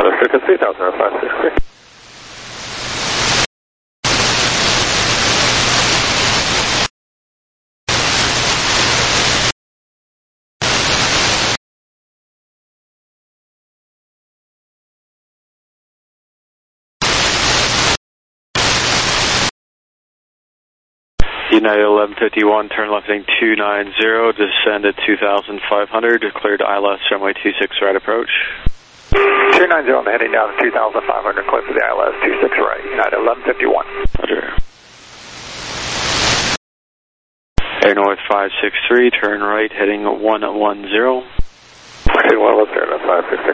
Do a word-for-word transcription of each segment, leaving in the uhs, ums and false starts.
Restricted three thousand or five six three. United eleven fifty-one, turn left heading two nine zero, descend at two thousand five hundred, cleared I L S runway two six right approach. two nine zero, I'm heading down to two thousand five hundred, clear for the I L S two six right, United eleven fifty-one. Roger. Air North five six three, turn right heading one one zero. Okay, well, let's turn at five six three.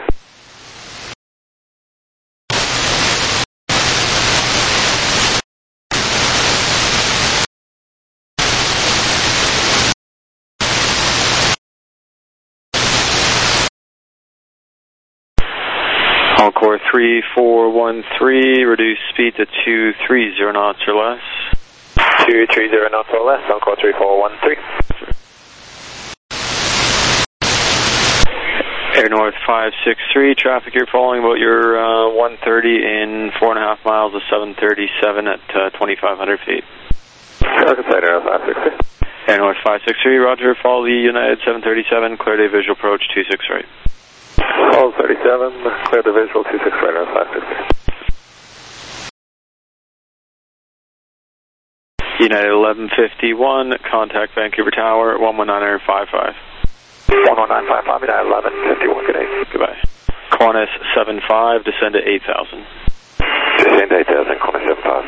Encore three four one three, reduce speed to two three zero knots or less. two three zero knots or less, Encore three four one three. Air North five six three, traffic you're following about your uh, one thirty in four and a half miles of seven thirty-seven at uh, twenty-five hundred feet. Traffic side Air five six three. Air North five six three, roger, follow the United seven thirty-seven, clear day visual approach two six right. All thirty-seven, clear the visual two six right on five six three. United eleven fifty-one, contact Vancouver Tower, one one nine five five. one one nine five five, United eleven fifty-one, good day. Goodbye. Qantas seven five, descend to eight thousand. Descend to eight thousand, Qantas seven five.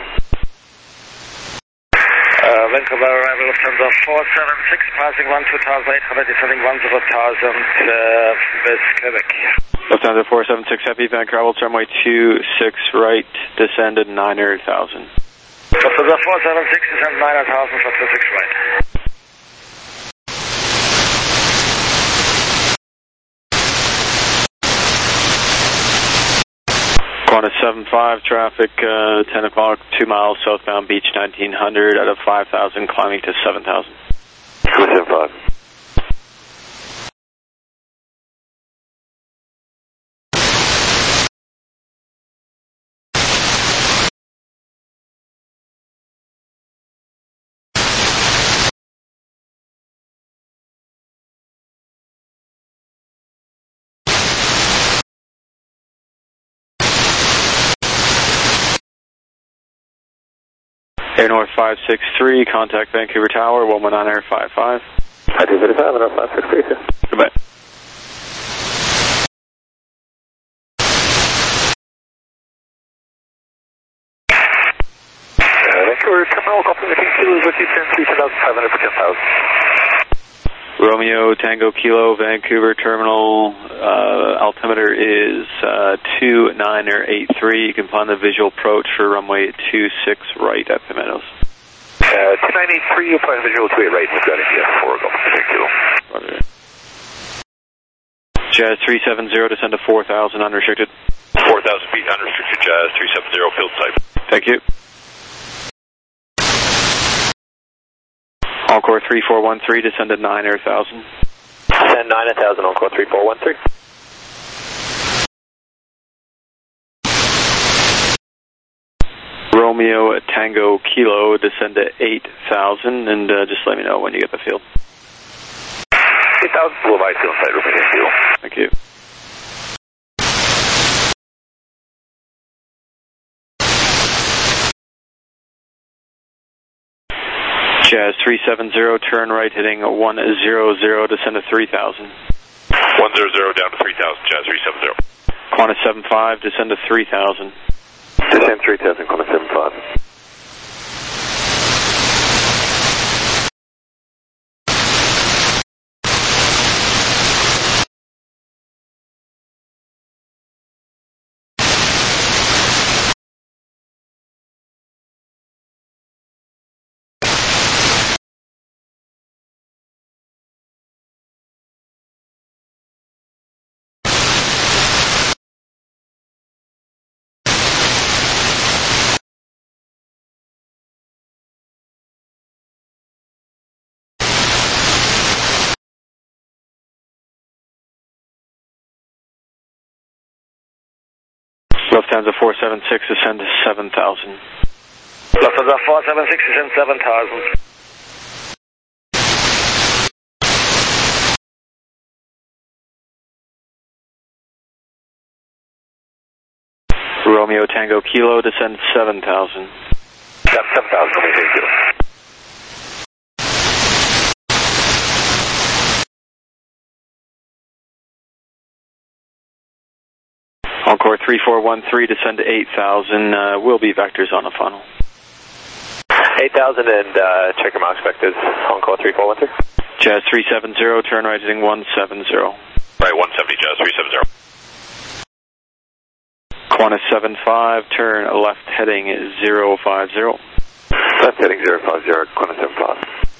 Uh, Vancouver arrival Lufthansa four seven six, passing one two thousand eight hundred, descending one zero thousand, uh, with Quebec. Lufthansa four seven six, Happy Vancouver, runway two six right, descend at nine thousand. Lufthansa four seven six, descend nine thousand for two six right. Qantas seven five, traffic uh, ten o'clock, two miles southbound Beach nineteen hundred out of five thousand, climbing to seven thousand. Qantas seven five. Air North five six three, contact Vancouver Tower, one one nine five five. I two thirty-five, and five six three, sir. Goodbye. Uh, Vancouver Terminal, copy the King Kilo, with you turn three thousand five hundred for ten thousand. Romeo Tango Kilo, Vancouver Terminal, uh, altimeter is uh, two nine eight three. You can find the visual approach for runway two six right at Pimentos. Uh, two nine eight three, you'll find visual two eight right, we've got India four, go for King Kilo. Roger. Jazz three seven zero, descend to four thousand unrestricted. four thousand feet unrestricted, Jazz three seven zero, field type. Thank you. Encore three four one three, descend to nine thousand. Descend nine thousand, Encore three four one three. Romeo Tango Kilo, descend to eight thousand, and uh, just let me know when you get the field. eight thousand, Blue Light, field side, Romeo Kilo. Thank you. Jazz three seven zero, turn right heading one zero zero, descend to three thousand. one zero zero down to three thousand, Jazz three seven zero. Qantas seven five, descend to three thousand. Descend three thousand, Qantas seven five. Lufthansa four seven six, descend to seven thousand. Lufthansa four seven six, descend seven thousand. Romeo Tango Kilo, descend seven thousand. Yep, seven thousand, Romeo Tango Kilo. Encore three four one three, descend to eight thousand, uh, will be vectors on the funnel. eight thousand and uh, check your mile expected, Encore three four one three. Jazz three seven zero, turn right heading one seven zero. Right, one seventy, Jazz three seven zero. Qantas seven five, turn left heading zero five zero. Left heading zero five zero, Qantas seven five.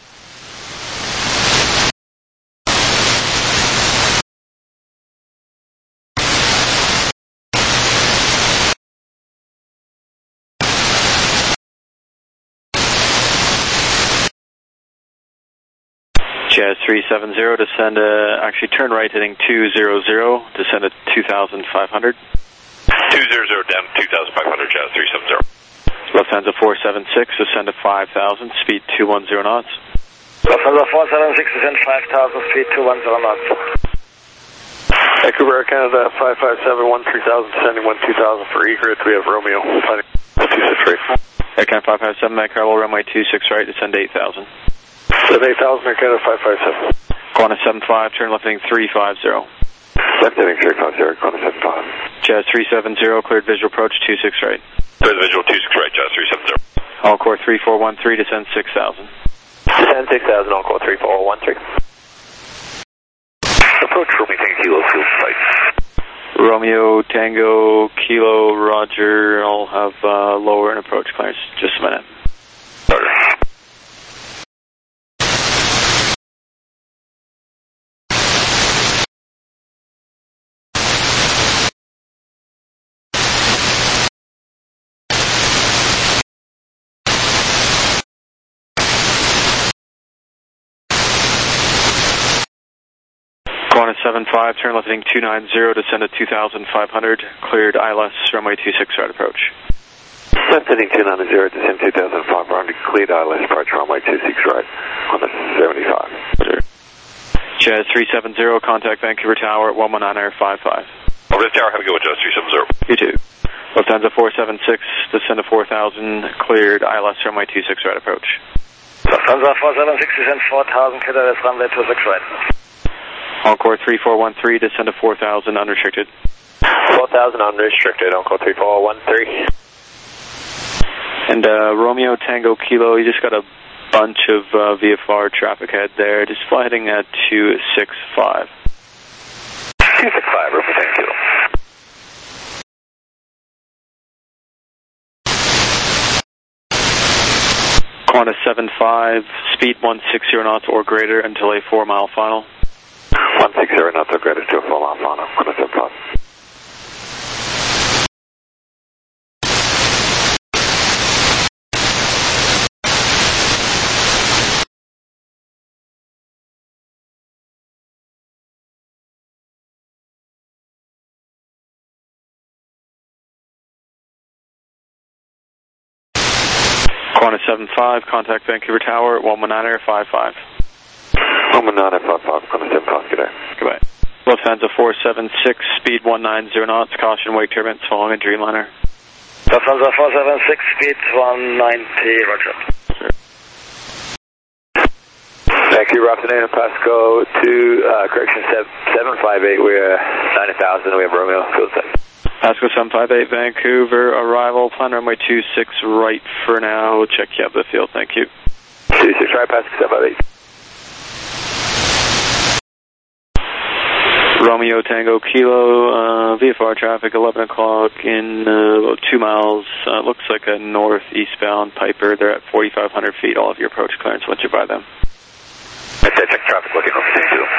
Jazz three seven zero, descend, uh, actually turn right heading two zero zero, descend at two thousand five hundred. two zero zero down to two thousand five hundred, Jazz three seven zero. Lufthansa four seven six, descend to five thousand, speed two one zero knots. Lufthansa four seven six, descend five thousand, speed two one zero knots. Vancouver, Air Canada five five seven one three thousand, descending one two thousand for egret. We have Romeo, two six right. Air Canada five five seven, Maccarable, runway two six right, descend eight thousand. Descend eight thousand, Air Canada five five seven. Qantas seven five, turn left heading three five zero. Left heading three five zero, Qantas seven five. Jazz three seven zero, cleared visual approach two six right. Clear the visual two six right, Jazz three seven zero. Encore three four one three, descend six thousand. Descend six thousand, Encore three four one three. Approach Romeo Tango Kilo, field flight. Romeo Tango Kilo, roger, I'll have uh, lower and approach clearance, just a minute. Roger. Qantas seven five, turn left heading two nine zero, descend at two thousand five hundred, cleared I L S, runway two six right approach. Left heading two nine zero, descend two thousand five hundred, cleared I L S, approach runway two six right, on the seventy-five. Jazz three seven zero, contact Vancouver Tower at one one nine air five five. Over this tower, have a go with Jazz three seven zero. You too. Lufthansa four seven six, descend to four thousand, cleared I L S, runway two six right approach. Lufthansa four seven six, descend four thousand, cleared I L S, runway two six right. Encore three four one three, descend to four thousand, unrestricted. four thousand unrestricted, Encore three four one three. And uh, Romeo Tango Kilo, you just got a bunch of uh, V F R traffic ahead there, just fly heading at two six five. two six five, Romeo Tango Kilo. Qantas seven five, speed one six zero knots or greater until a four mile final. one six zero knots or greater to a full mile final, Qantas seven five. Qantas seven five, contact Vancouver Tower at one one nine air five five. one one nine air five five, Qantas seven five, good day. Goodbye. Lufthansa four seven six, speed one nine zero knots, caution wake turbulence following a Dreamliner. Lufthansa four seven six, speed one ninety, roger. Vancouver afternoon, Pasco to, uh, correction, seven five eight, we're ninety thousand, we have Romeo, field set. Pasco seven five eight, Vancouver, arrival, plan runway two six right for now, we'll check you out the field, thank you. two six right, Pasco seven five eight. Romeo Tango Kilo, uh, V F R traffic, eleven o'clock in uh, about two miles, uh, looks like a north-eastbound Piper, they're at forty-five hundred feet, all of your approach clearance once you're by them. Okay, check traffic looking over thank you.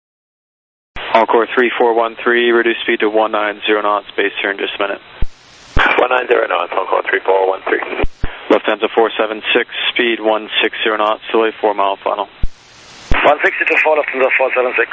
Encore three four one three, reduce speed to one nine zero knots, base turn just a minute. one nine zero knots, on call three four one three. Lufthansa four seven six, speed one six zero knots, delay four mile final. one sixty to four, Lufthansa four seven six.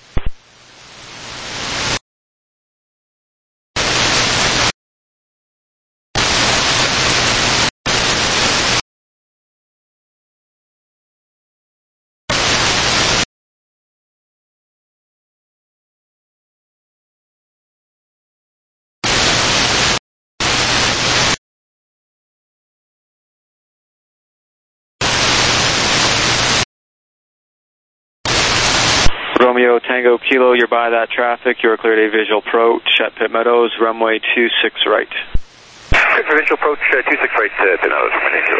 Romeo Tango Kilo, you're by that traffic. You're cleared a visual approach at Pitt Meadows, runway two six right. Good for visual approach, uh, two six right to Pitt Meadows, runway zero.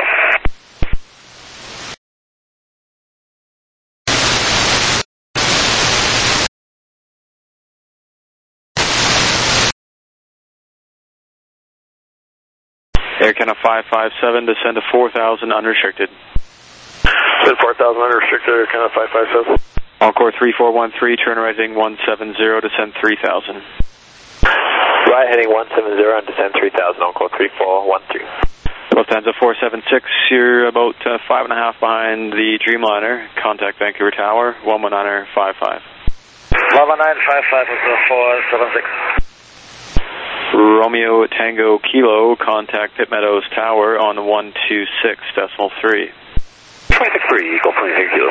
Air Canada five five seven, descend to four thousand unrestricted. Descend four thousand unrestricted, Air Canada five five seven. Encore three four one three, turn rising one seven zero, descend three thousand. Right heading one seven zero and descend three thousand, encore three four one three. Lufthansa four seven six, you're about uh, five and a half behind the Dreamliner. Contact Vancouver Tower, one one nine five five. one one nine five five is the four seven six. Romeo Tango Kilo, contact Pitt Meadows Tower on one two six decimal three. twenty-six three, Eagle twenty-six Kilo.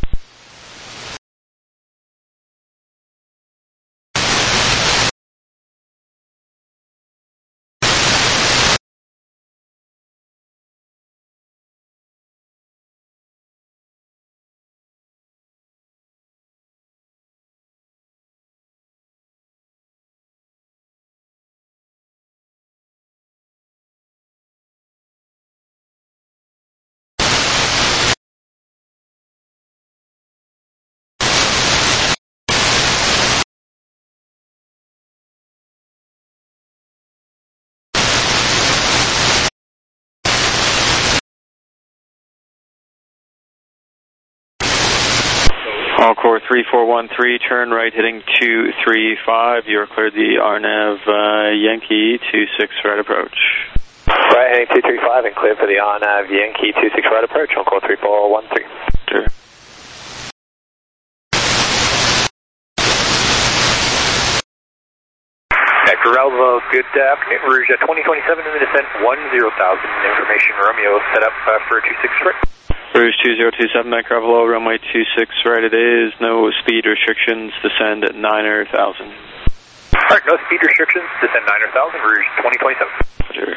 Encore three four one three, turn right heading two three five. You're cleared the Arnav uh, Yankee two six right approach. Right heading two three five and clear for the Arnav Yankee two six right approach, on call three four one three. Sure. Corralvo, good afternoon. Rouge at twenty twenty-seven in the descent one zero thousand. Information Romeo set up uh, for two six right. Rouge two zero two seven, Mike Hello, runway two six right it is. No speed restrictions, descend at nine thousand. Alright, no speed restrictions, descend nine thousand, Rouge twenty twenty-seven. Sure.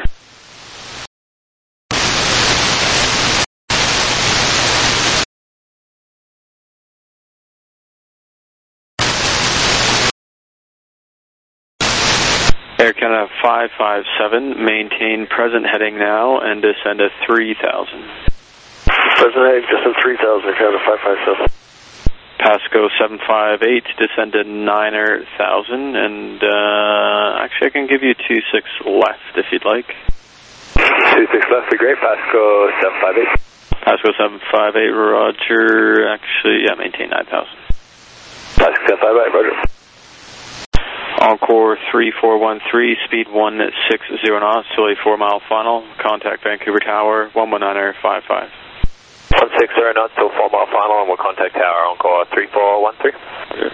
Air Canada five five seven, maintain present heading now and descend at three thousand. Present heading, descend three thousand, Air Canada five five seven. Pasco seven five eight, descend at nine thousand, and uh, actually I can give you two six left if you'd like. two six left, be great, Pasco seven five eight. Pasco seven five eight, roger, actually, yeah, maintain nine thousand. Pasco seven five eight, roger. Encore three four one three, speed one six zero knots, delay four mile final, contact Vancouver Tower, one one nine five five. one six zero knots till four mile final, and we'll contact Tower, encore three four one three. Okay.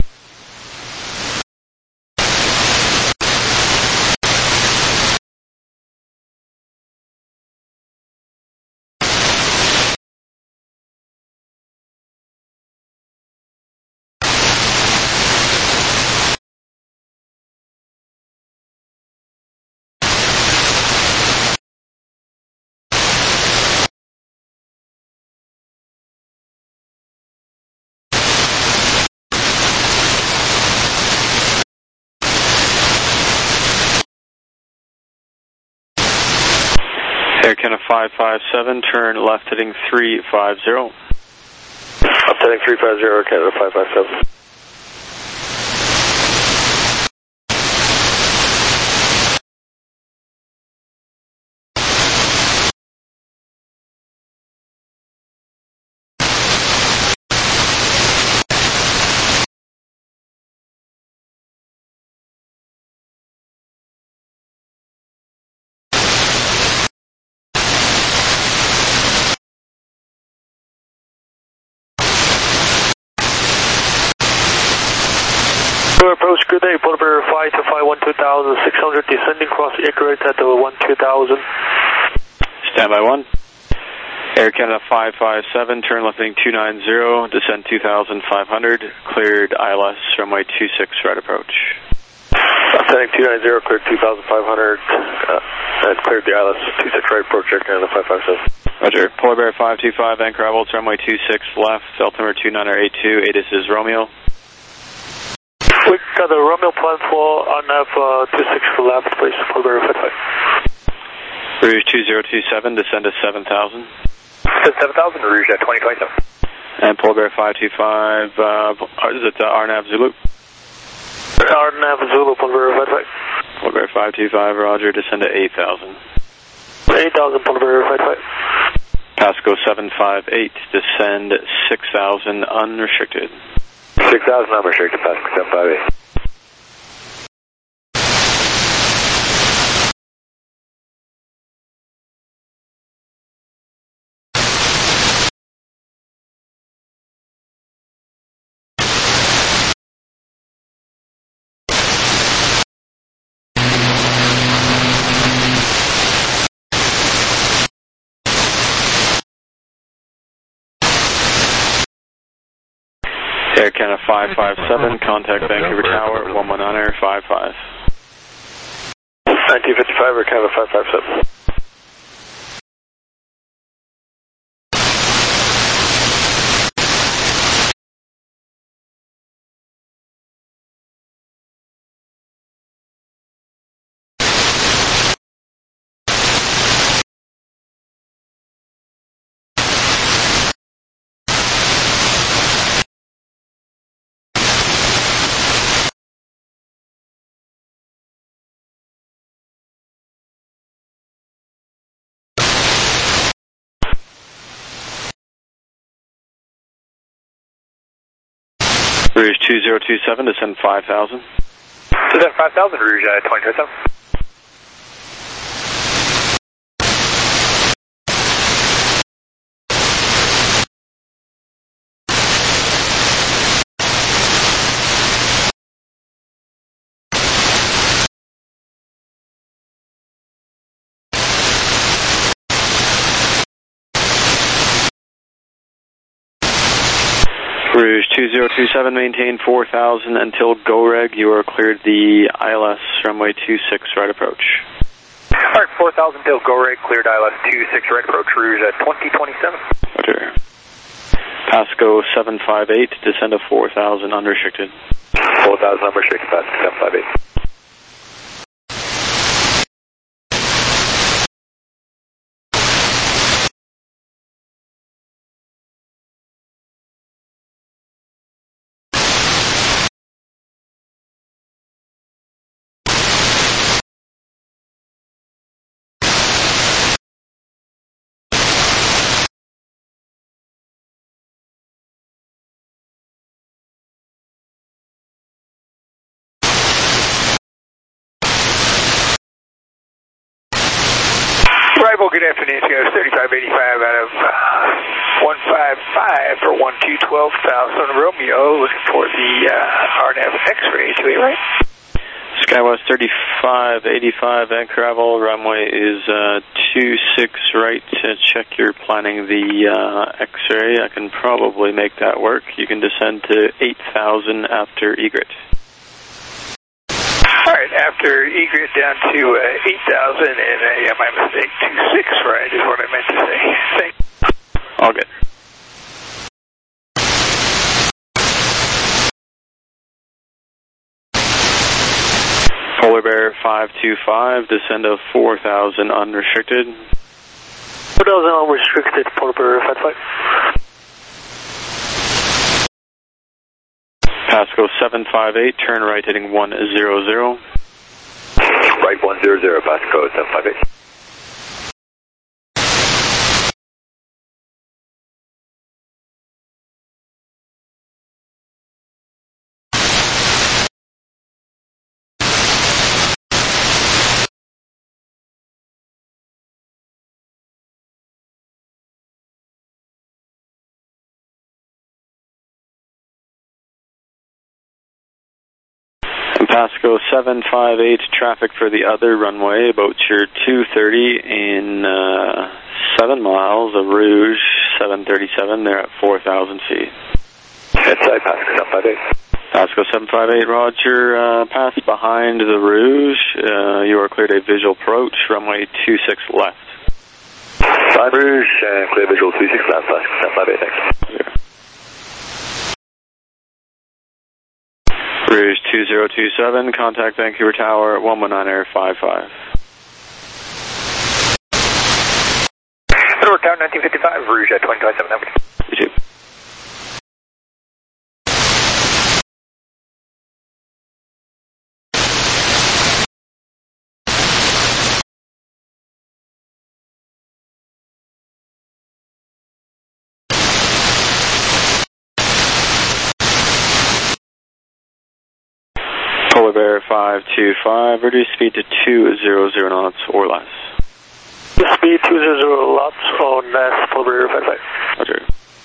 Air Canada five five seven, turn left heading three five zero. Left heading three five zero, Air Canada five five seven. Approach, good day, Polar Bear five two five, one two thousand, six hundred, descending cross accurate at the one two thousand. Standby one. Air Canada five five seven, turn left heading two nine zero, descend two thousand five hundred, cleared I L S, runway two six, right approach. Ascending two nine zero, cleared two thousand five hundred, uh, and cleared the I L S, two six right approach, Air Canada five five seven. Roger, Polar Bear five two five, anchor level, runway two six left, altimeter two nine eight two, A T I S is Romeo. We got the Romeo plan for on F uh, two six left, please, Polar Bear five five. Rouge two zero two seven, descend to seven thousand. seven thousand, Rouge at twenty twenty-seven. And Polar Bear five two five, uh, is it uh, R N A V Zulu? R N A V Zulu, Polar Bear five five. Polar Bear five two five, roger, descend to eight thousand. eight thousand, Polar Bear five five. Pasco seven five eight, descend six thousand unrestricted. six thousand unrestricted, Pasco seven five eight. Air Canada five five seven, contact Vancouver Tower, one one nine five five. nineteen fifty-five, Air Canada five five seven. Rouge two zero two seven, descend five thousand. Descend five thousand, Rouge at twenty twenty-seven. Rouge two zero two seven, maintain four thousand until GoReg. You are cleared the I L S, runway two six, right approach. Alright, four thousand until GoReg, cleared I L S two six, right approach, Rouge at twenty twenty-seven. Roger. Pasco seven five eight, descend to four thousand unrestricted. four thousand unrestricted, Pasco seven five eight. Arrival, good afternoon, Sierra thirty-five eighty-five out of uh, one five five for one two twelve thousand Romeo, looking for the uh, R N A V X-ray to eight right. SkyWest thirty-five eighty-five, anchor level, runway is uh, two six right. To check you're planning the uh, X-ray, I can probably make that work. You can descend to eight thousand after egret. Alright, after egret down to uh, eight thousand, and uh, yeah, my mistake, two six right is what I meant to say. Thanks. All good. Polar Bear five two five, descend to four thousand unrestricted. four thousand unrestricted, Polar Bear five five. Pasco seven five eight, turn right heading one zero zero. Right one zero zero, Pasco seven five eight. Pasco seven five eight, traffic for the other runway, about your two thirty in uh, seven miles of Rouge seven thirty-seven, they're at four thousand feet. Inside Pasco seven five eight. Pasco seven five eight, roger, uh, pass behind the Rouge, uh, you are cleared a visual approach, runway two six left. Behind Rouge, and clear visual two six left, Pasco seven five eight, thanks. Yeah. Rouge two zero two seven, contact Vancouver Tower one one nine air five five. Edward Tower nineteen fifty-five, Rouge at twenty twenty-seven, number. You too. Polar Bear five two five, reduce speed to two hundred knots or less. Speed two hundred knots or less, Polar Bear five five. Roger.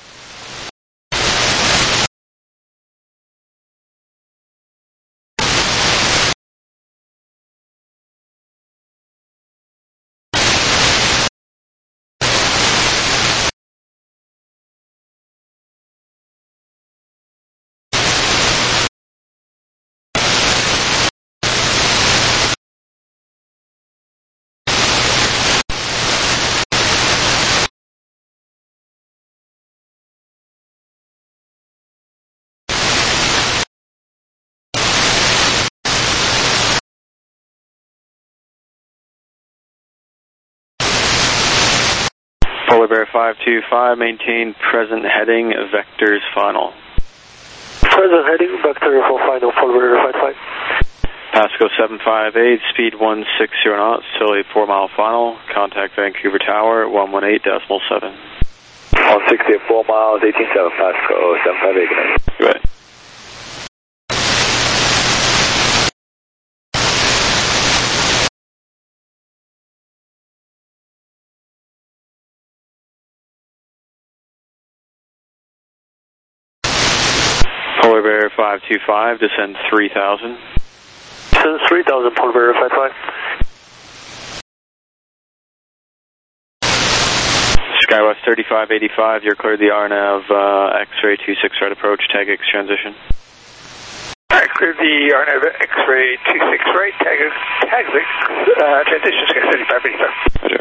Polar Bear five two five, maintain present heading, vectors final. Present heading, vector for final, Polar Bear five five. Pasco seven five eight, speed one sixty knots, till a four mile final, contact Vancouver Tower one one eight decimal seven. one sixty at four miles, eighteen seven, Pasco seven five eight, good night. Good. Polar Bear five two five, descend three thousand. Descend three thousand, Polar Bear five five. Skywest thirty-five eighty-five, you're cleared the R NAV uh, X-ray two six right approach, tag X transition. Alright, cleared the R NAV X-ray two six right, tag tag X, uh, transition, Skywest thirty-five eighty-five. Roger.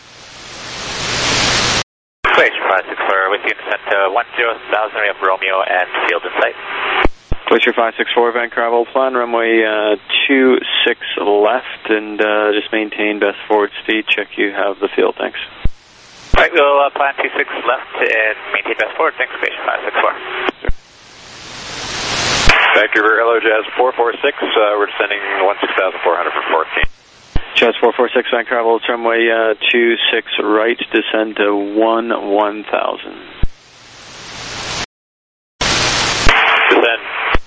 Glacier five six four, with you descent to one zero thousand, we have Romeo and field in sight. Glacier five six four, Vancouver plan, runway uh, two six left, and uh, just maintain best forward speed, check you have the field, thanks. Alright, we'll uh, plan two six left and maintain best forward, thanks, Glacier five six four. Sure. Vancouver, hello, Jazz four four six, uh, we're descending one six thousand four hundred for fourteen. Jazz four four six, Vancouver, runway uh, two six right, descend to one one thousand. Descend.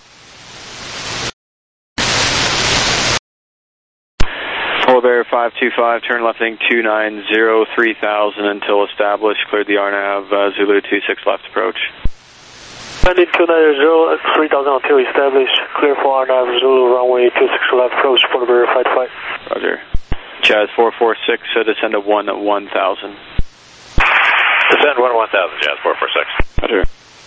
Polar Bear five two five, turn left heading two nine zero, three thousand until established, cleared the R NAV uh, Zulu two six left approach. Landing two nine zero, three thousand until established, clear for R NAV Zulu runway two six left approach, Polar Bear five five. Roger. Jazz four four six, uh, descend to one one thousand. Descend one one thousand, Jazz four four six. Roger.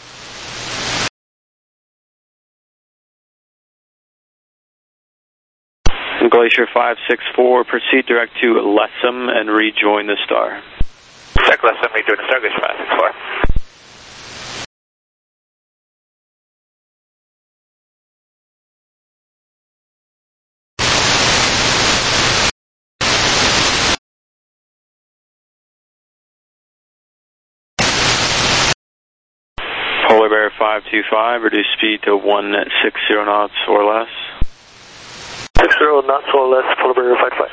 Glacier five six four, proceed direct to Lessem and rejoin the star. Direct Lessem, rejoin the star, Glacier five six four. Polar Bear five two five, reduce speed to one sixty knots or less. six zero knots or less, Polar Bear five five.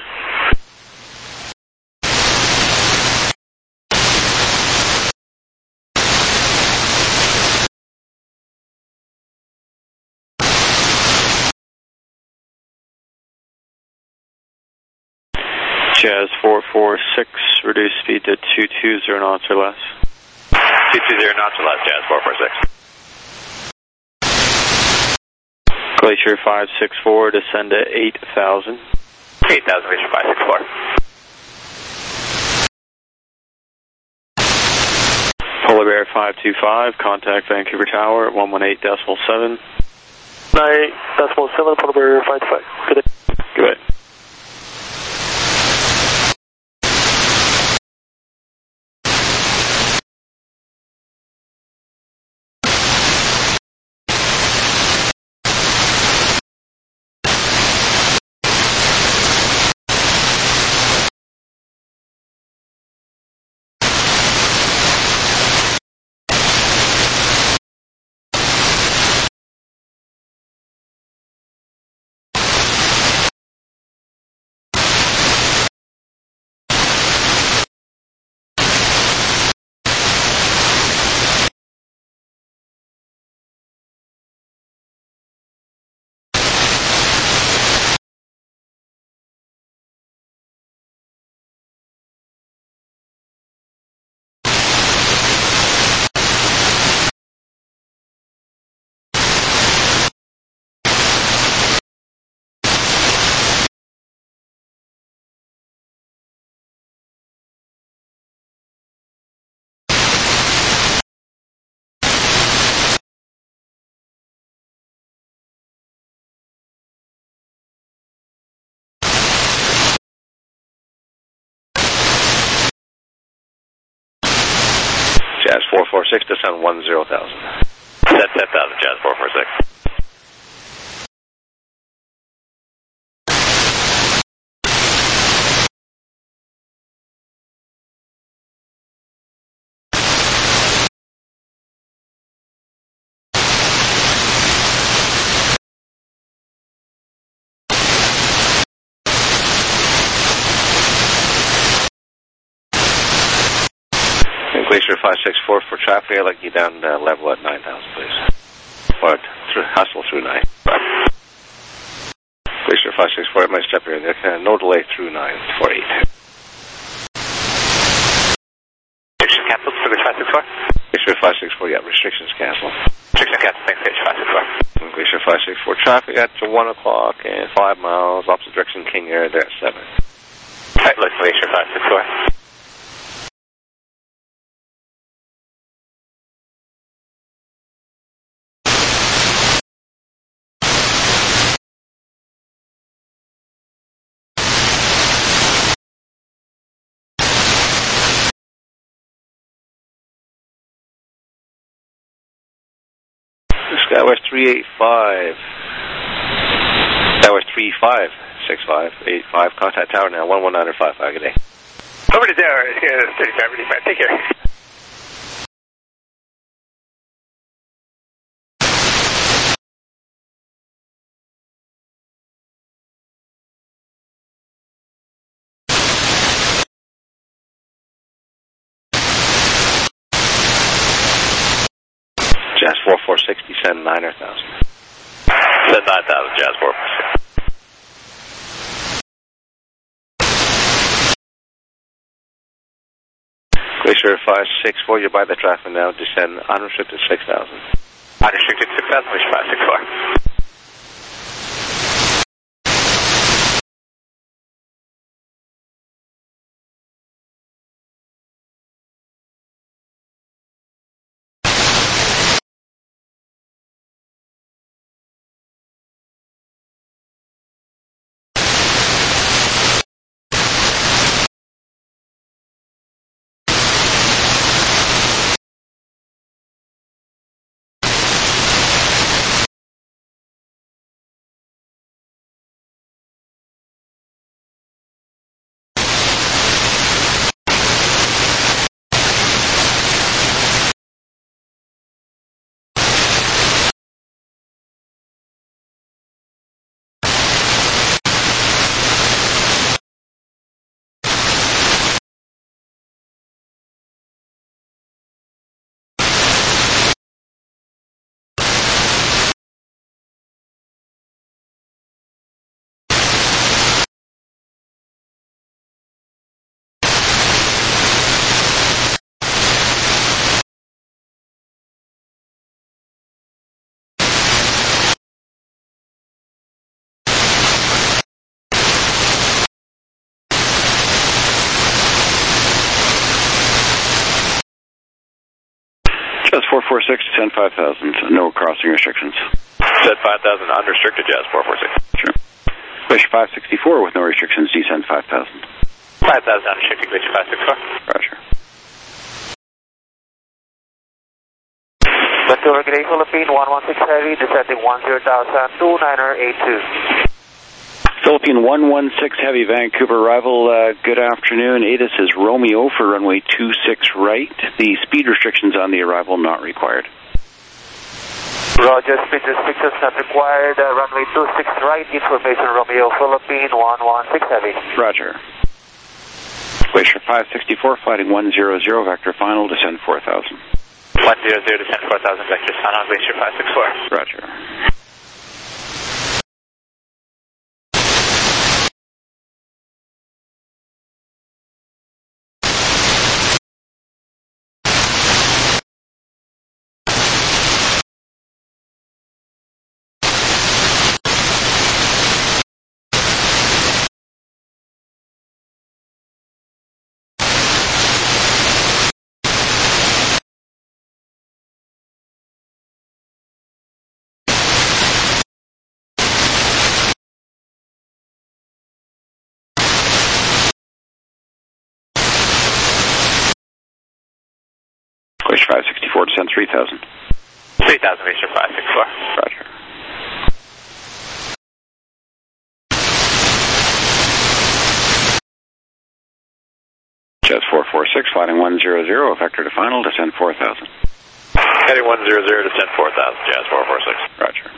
Jazz four four six, reduce speed to two two zero knots or less. two two zero knots or less, Jazz four four six. Glacier five six four, descend to eight thousand. eight thousand, Glacier five six four. Polar Bear five two five, contact Vancouver Tower at one one eight decimal seven. nine decimal seven, Polar Bear five two five. Good day. Good day. Jazz four four six, descend one zero thousand. Set ten thousand, Jazz four four six. Glacier five six four for traffic, I'd like you down uh, level at nine thousand, please. Or through, hustle through nine. Glacier five six four, I might step here. Uh, no delay through nine four eight. Restrictions cancelled, Glacier five six four. Glacier five six four, yeah, restrictions canceled. Restrictions canceled, thanks, Glacier five six four. Glacier five six four, traffic at one o'clock and five miles, opposite direction, King Air, there at seven. Alright, look, Glacier five six four. Skywest three eight five. Skywest three five six five eight five. Contact tower now one one nine five five. Good day. Over to tower. Yeah, thirty-five, eighty-five. Take care. Jazz four four six, descend nine thousand. Send nine thousand, Jazz four four six. Glacier five six four, you're by the traffic now, descend unrestricted six thousand. Unrestricted six thousand, Glacier five six four. Jazz four four six, descend five thousand, no crossing restrictions. Descend five thousand, unrestricted, Jazz four four six. Sure. Glacier five sixty-four with no restrictions, descend five thousand. five thousand, unrestricted, Glacier five sixty-four. Roger. Ventura Gray, Philippine one one six Heavy, descending one zero thousand, two niner eight two. Philippine one one six Heavy, Vancouver arrival, uh, good afternoon. A T I S is Romeo for runway two six right. The speed restrictions on the arrival not required. Roger, speed restrictions not required. Uh, runway two six right, information Romeo, Philippine one one six Heavy. Roger. Glacier five sixty-four, flighting one zero zero, vector final, descend four thousand. one zero zero, descend four thousand, vector final, Glacier five sixty-four. Roger. Glacier five sixty-four, descend three thousand. three thousand, Glacier five sixty-four. Roger. Jazz four four six, flighting one zero zero, vector to final, descend four thousand. Heading one zero zero, descend four thousand, Jazz four four six. Roger.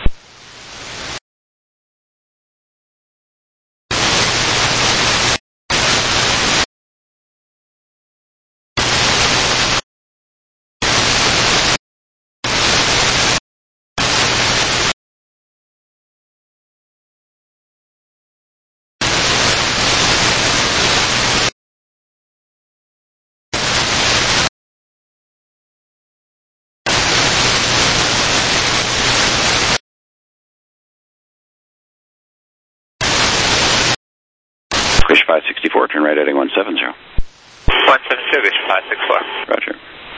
Glacier five sixty-four, turn right heading one seven zero. one seven zero, Glacier five sixty-four. Roger.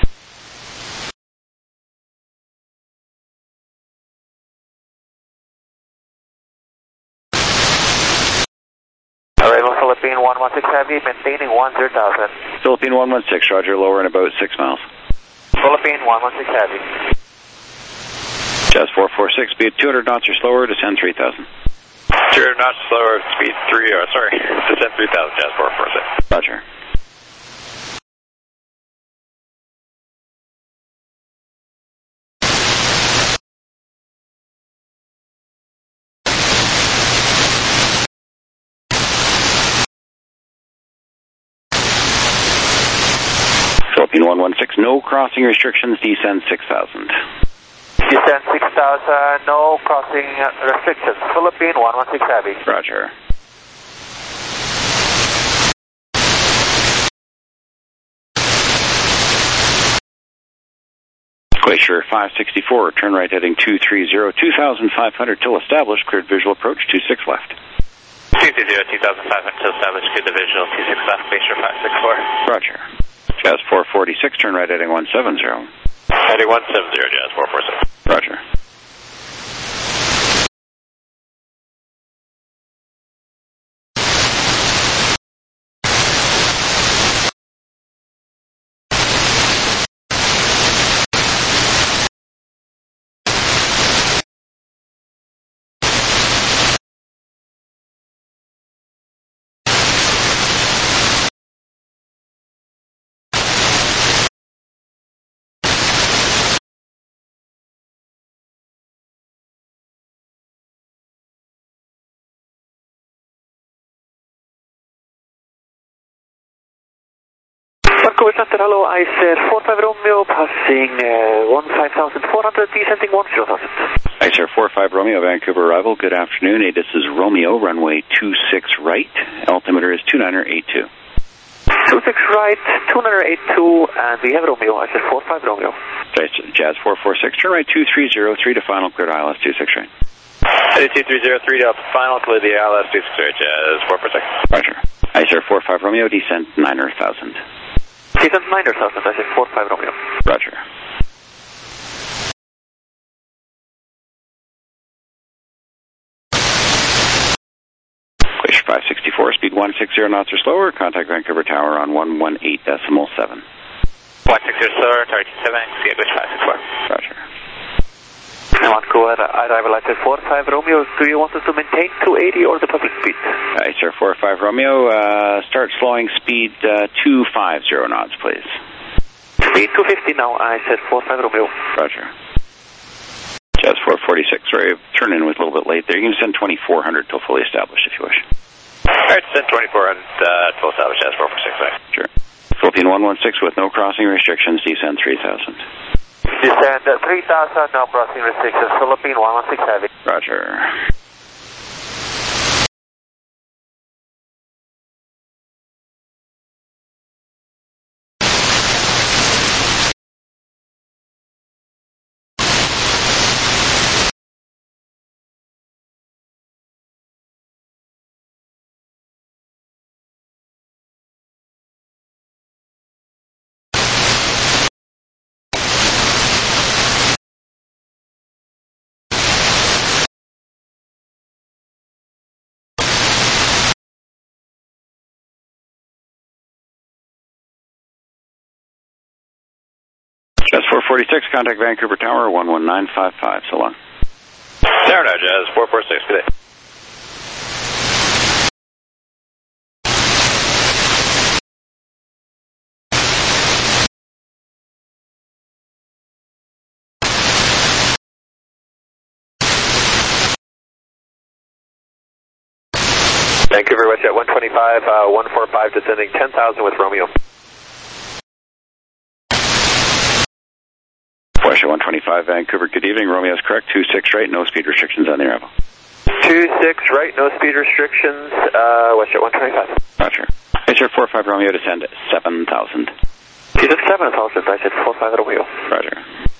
Arrival Philippine one one six Heavy, maintaining one zero thousand. Philippine one one six, roger, lower in about six miles. Philippine one one six Heavy. Jazz four four six, speed two hundred knots or slower, descend three thousand. two hundred knots slower, speed three, or sorry, descend three thousand, Jazz four four six. Roger. Philippine one one six, no crossing restrictions, descend six thousand. Descend six thousand, no crossing restrictions. Philippine one one six Heavy. Roger. Glacier five sixty-four, turn right heading two three zero, two thousand five hundred till established, cleared visual approach, two six left. two three zero, two thousand five hundred till established, cleared the visual, two six left, Glacier five sixty-four. Roger. Jazz four forty-six, turn right heading one seven zero. Heading one seven zero, Jazz four four six. Roger. Marco Center, hello, I said four five Romeo, passing uh, one five thousand four hundred, descending one zero thousand. I S R four five Romeo, Vancouver arrival, good afternoon. A T I S is Romeo, runway two six right, altimeter is two niner eight two. two six right, two niner eight two, and we have Romeo, I said four five Romeo. Jazz four four six, turn right two three zero, three to final, cleared I L S two six right. Heading two three zero, three to final, clear the I L S two six right, Jazz four four six. Roger. I S R four five Romeo, descent niner thousand. Descent niner thousand, I said four five Romeo. Roger. Glacier five sixty-four, speed one sixty knots or slower. Contact Vancouver Tower on one eighteen decimal seven. one sixty slower, target seven, Glacier five sixty-four. Roger. Vancouver, arrival at four five Romeo. Do you want us to maintain two eighty or the public speed? Ice Air four five Romeo, uh, start slowing speed uh, two fifty knots, please. Speed two fifty now, I said four five Romeo. Roger. Jazz four forty-six, sorry, turn in was a little bit late there. You can send twenty-four hundred till fully established if you wish. Alright, send twenty-four hundred, uh, full established, Jazz four forty-six, right? Sure. Philippine one one six with no crossing restrictions, descend three thousand. Descend uh, three thousand, no crossing restrictions, Philippine one one six heavy. Roger. Jazz four forty-six, contact Vancouver Tower, one one nine five five, so long. There now, Jazz four forty-six, good day. Vancouver WestJet one twenty-five, uh, one forty-five descending ten thousand with Romeo. WestJet one twenty-five, Vancouver, good evening. Romeo is correct, two six right, no speed restrictions on the arrival. two six right, no speed restrictions, uh, WestJet one twenty-five. Roger. Ice Air four five Romeo, descend seven thousand. You said seven thousand, I said four five Romeo. Roger.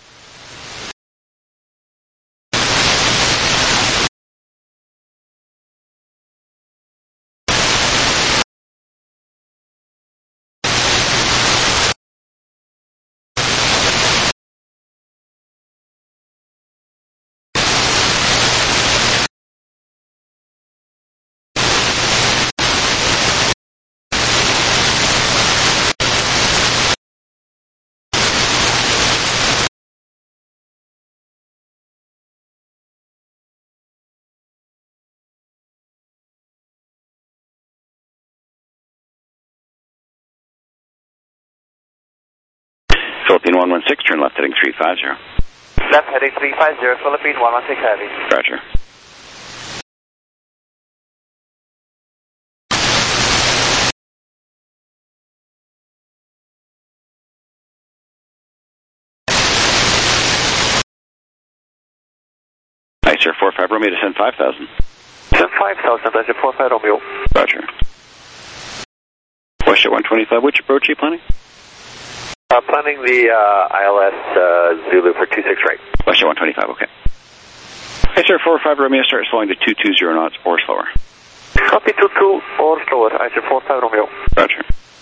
Philippine one one six, turn left heading three five zero. Left heading three five zero, Philippine one one six heavy. Roger. Ice Air four five Romeo, descend five thousand. Descend five thousand, I said four five Romeo. Roger. WestJet one twenty-five, which approach are you planning? Uh, planning the uh, I L S uh, Zulu for two six right. WestJet one twenty-five, okay. Ice Air four five Romeo, start slowing to two two zero knots or slower. Copy two two or slower, I said four five Romeo. Roger.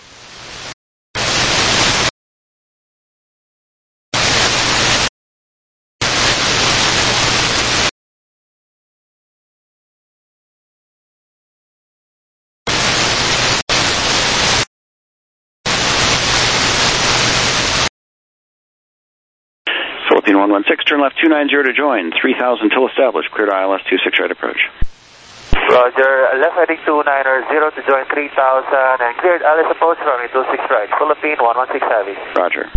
Philippine one one six, turn left two nine zero to join, three thousand till established, cleared I L S two six right approach. Roger, left heading two nine zero to join three thousand and cleared I L S approach runway two six right, Philippine one one six heavy. Roger.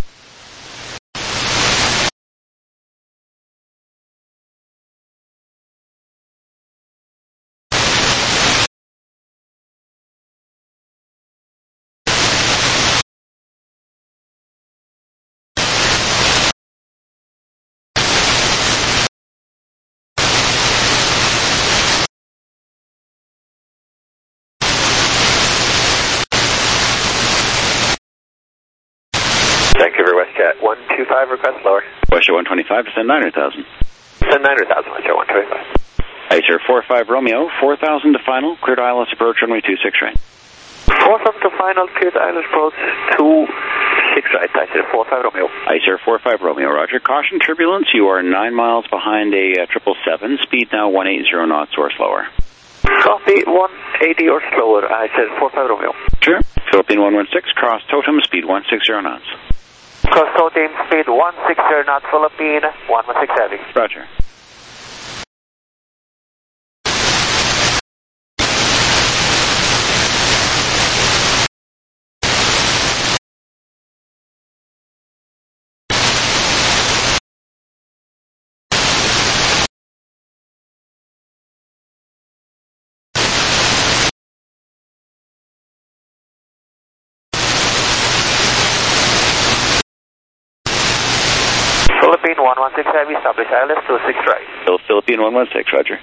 Vancouver WestJet one two five, request lower. WestJet one twenty-five, descend nine hundred thousand. Send nine hundred thousand, WestJet one twenty-five. Ice Air four five Romeo, four thousand to final, cleared I L S approach runway two six right. four thousand to final, cleared I L S approach two six right, I said four five Romeo. Ice Air four five Romeo, roger. Caution turbulence, you are nine miles behind a uh, triple seven, speed now one eighty knots or slower. Copy, one eighty or slower, I said four five Romeo. Sure. Philippine one one six, cross totem, speed one sixty knots. Cross totem, speed one sixty knots, Philippine one one six Heavy. Roger. Philippine one one six Heavy, establish I L S two six right. Bill Philippine one one six, roger.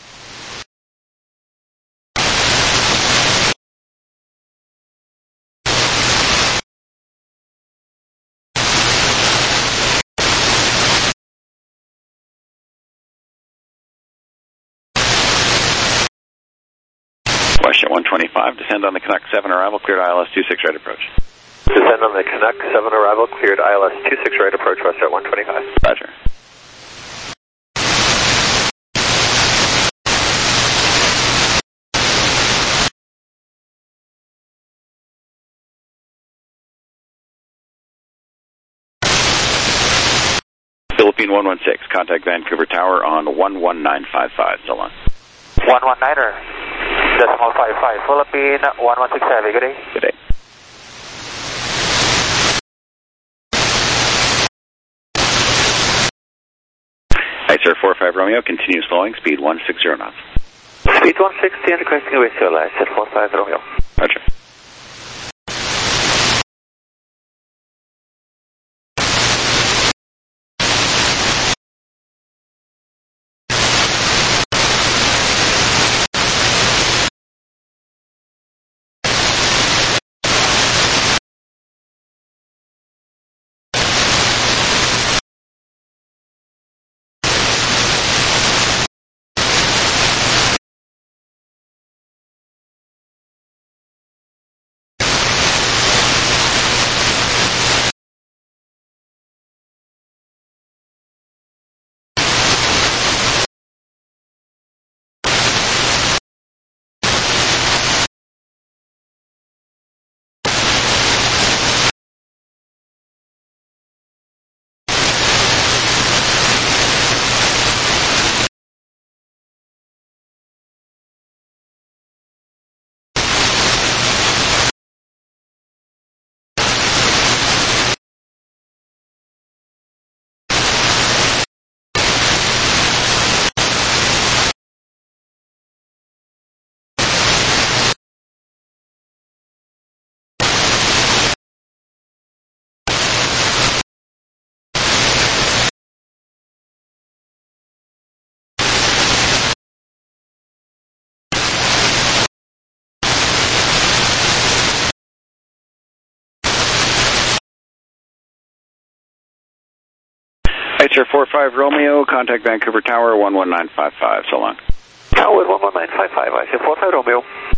Westjet one twenty-five, descend on the Canuck seven arrival, cleared I L S two six right approach. Descend on the Canuck seven arrival, cleared I L S two six right approach, Westjet one twenty-five. Roger. Philippine one one six, contact Vancouver Tower on one one nine five five, so long. one one niner, decimal five five, Philippine one one six Heavy, good day. Good day. I Sir four five Romeo, continue slowing, speed one sixty knots. Speed one sixty and requesting a visual, I said four five Romeo. Roger. I Sir four five Romeo, contact Vancouver Tower one one nine five five, so long. Tower one one nine five five, I said four five Romeo.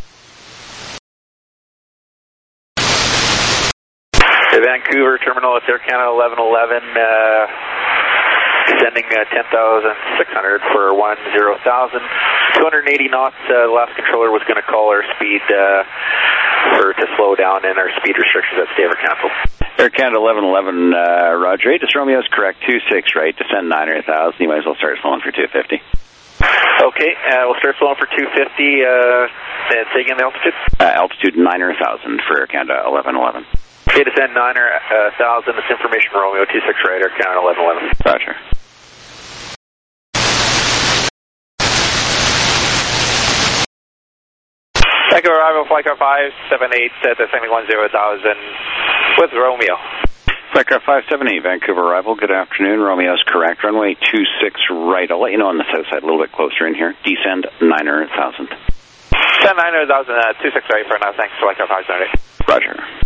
The Vancouver terminal, it's Air Canada eleven eleven, uh, descending uh, ten thousand six hundred for one zero thousand. two hundred eighty knots, uh, the last controller was going to call our speed uh, for to slow down, and our speed restrictions at Staver canceled. Air Canada eleven eleven, uh, Roger eight, Romeo is correct, two six right, descend nine hundred thousand, you might as well start slowing for two fifty. Okay, uh, we'll start slowing for two fifty, uh, and say again the altitude? Uh, altitude nine hundred thousand for Air Canada eleven eleven. Okay, descend nine hundred thousand, this information Romeo two six right, Air Canada eleven eleven. Roger. Second arrival, flight car five seven eight, uh, descending one zero thousand with Romeo. Flight car five seven eight, Vancouver arrival, good afternoon, Romeo's correct, runway two six right, I'll let you know on the south side a little bit closer in here, descend nine hundred thousand. Descend nine hundred thousand, uh, two six right for now, thanks, flight car five seven eight. Roger.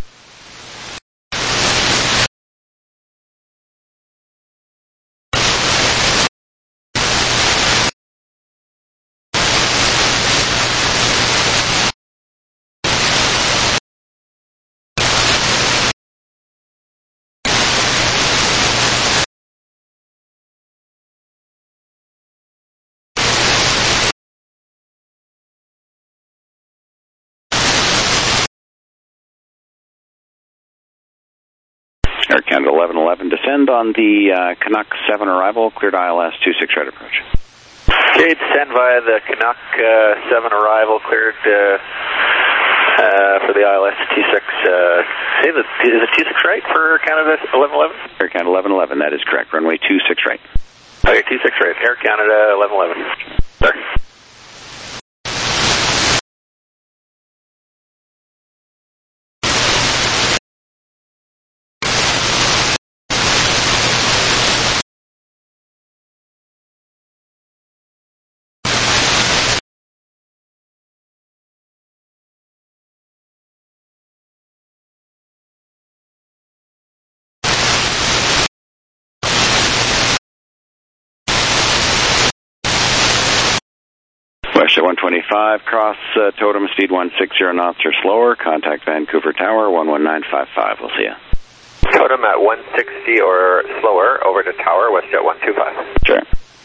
Canada eleven eleven, descend on the uh, Canuck seven arrival, cleared I L S two six right approach. Okay, descend via the Canuck uh, seven arrival, cleared uh, uh, for the I L S two six. Uh, hey, the, is it two six right for Canada eleven eleven? Air Canada eleven eleven, that is correct. Runway two six right. Okay, two six right. Air Canada eleven eleven. Sir. Westjet one twenty-five, cross uh, totem speed one sixty knots or slower. Contact Vancouver Tower, one one nine five five. We'll see you. Totem at one sixty or slower, over to Tower, Westjet one twenty-five. Sure.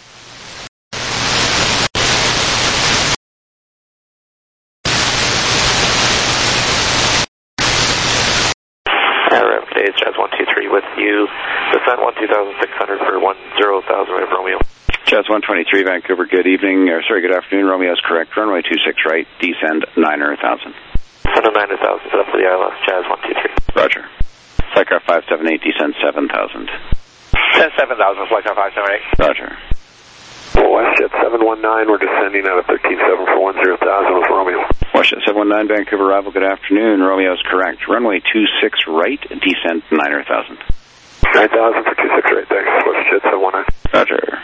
Air Update, Jazz one two three with you. Descent one two thousand six hundred for one zero thousand right of Romeo. Jazz one twenty-three, Vancouver, good evening, or sorry, good afternoon, Romeo is correct, runway two six right, descend nine hundred thousand. Descend nine hundred thousand, set up for the I L S, Jazz one two three. Roger. Flightcraft five seven eight, descend seven thousand. Descend seven thousand, Flightcraft five seven eight. Roger. Westjet seven one nine, we're descending out of thirteen seven for one zero thousand with Romeo. Westjet seven one nine, Vancouver arrival, good afternoon, Romeo is correct, runway two six right, descend nine hundred thousand. nine thousand for two six right, thanks, Westjet seven one nine. Roger.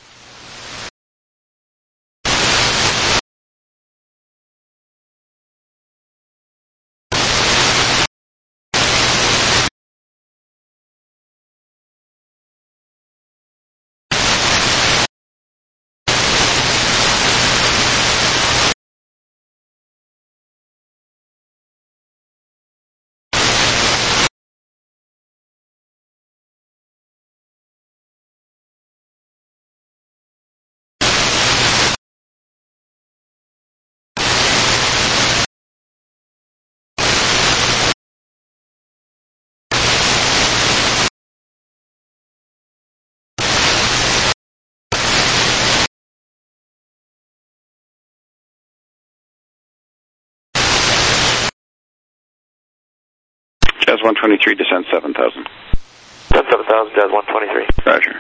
Jazz one twenty-three, descend seven thousand. Descend seven thousand, Jazz one twenty-three. Roger.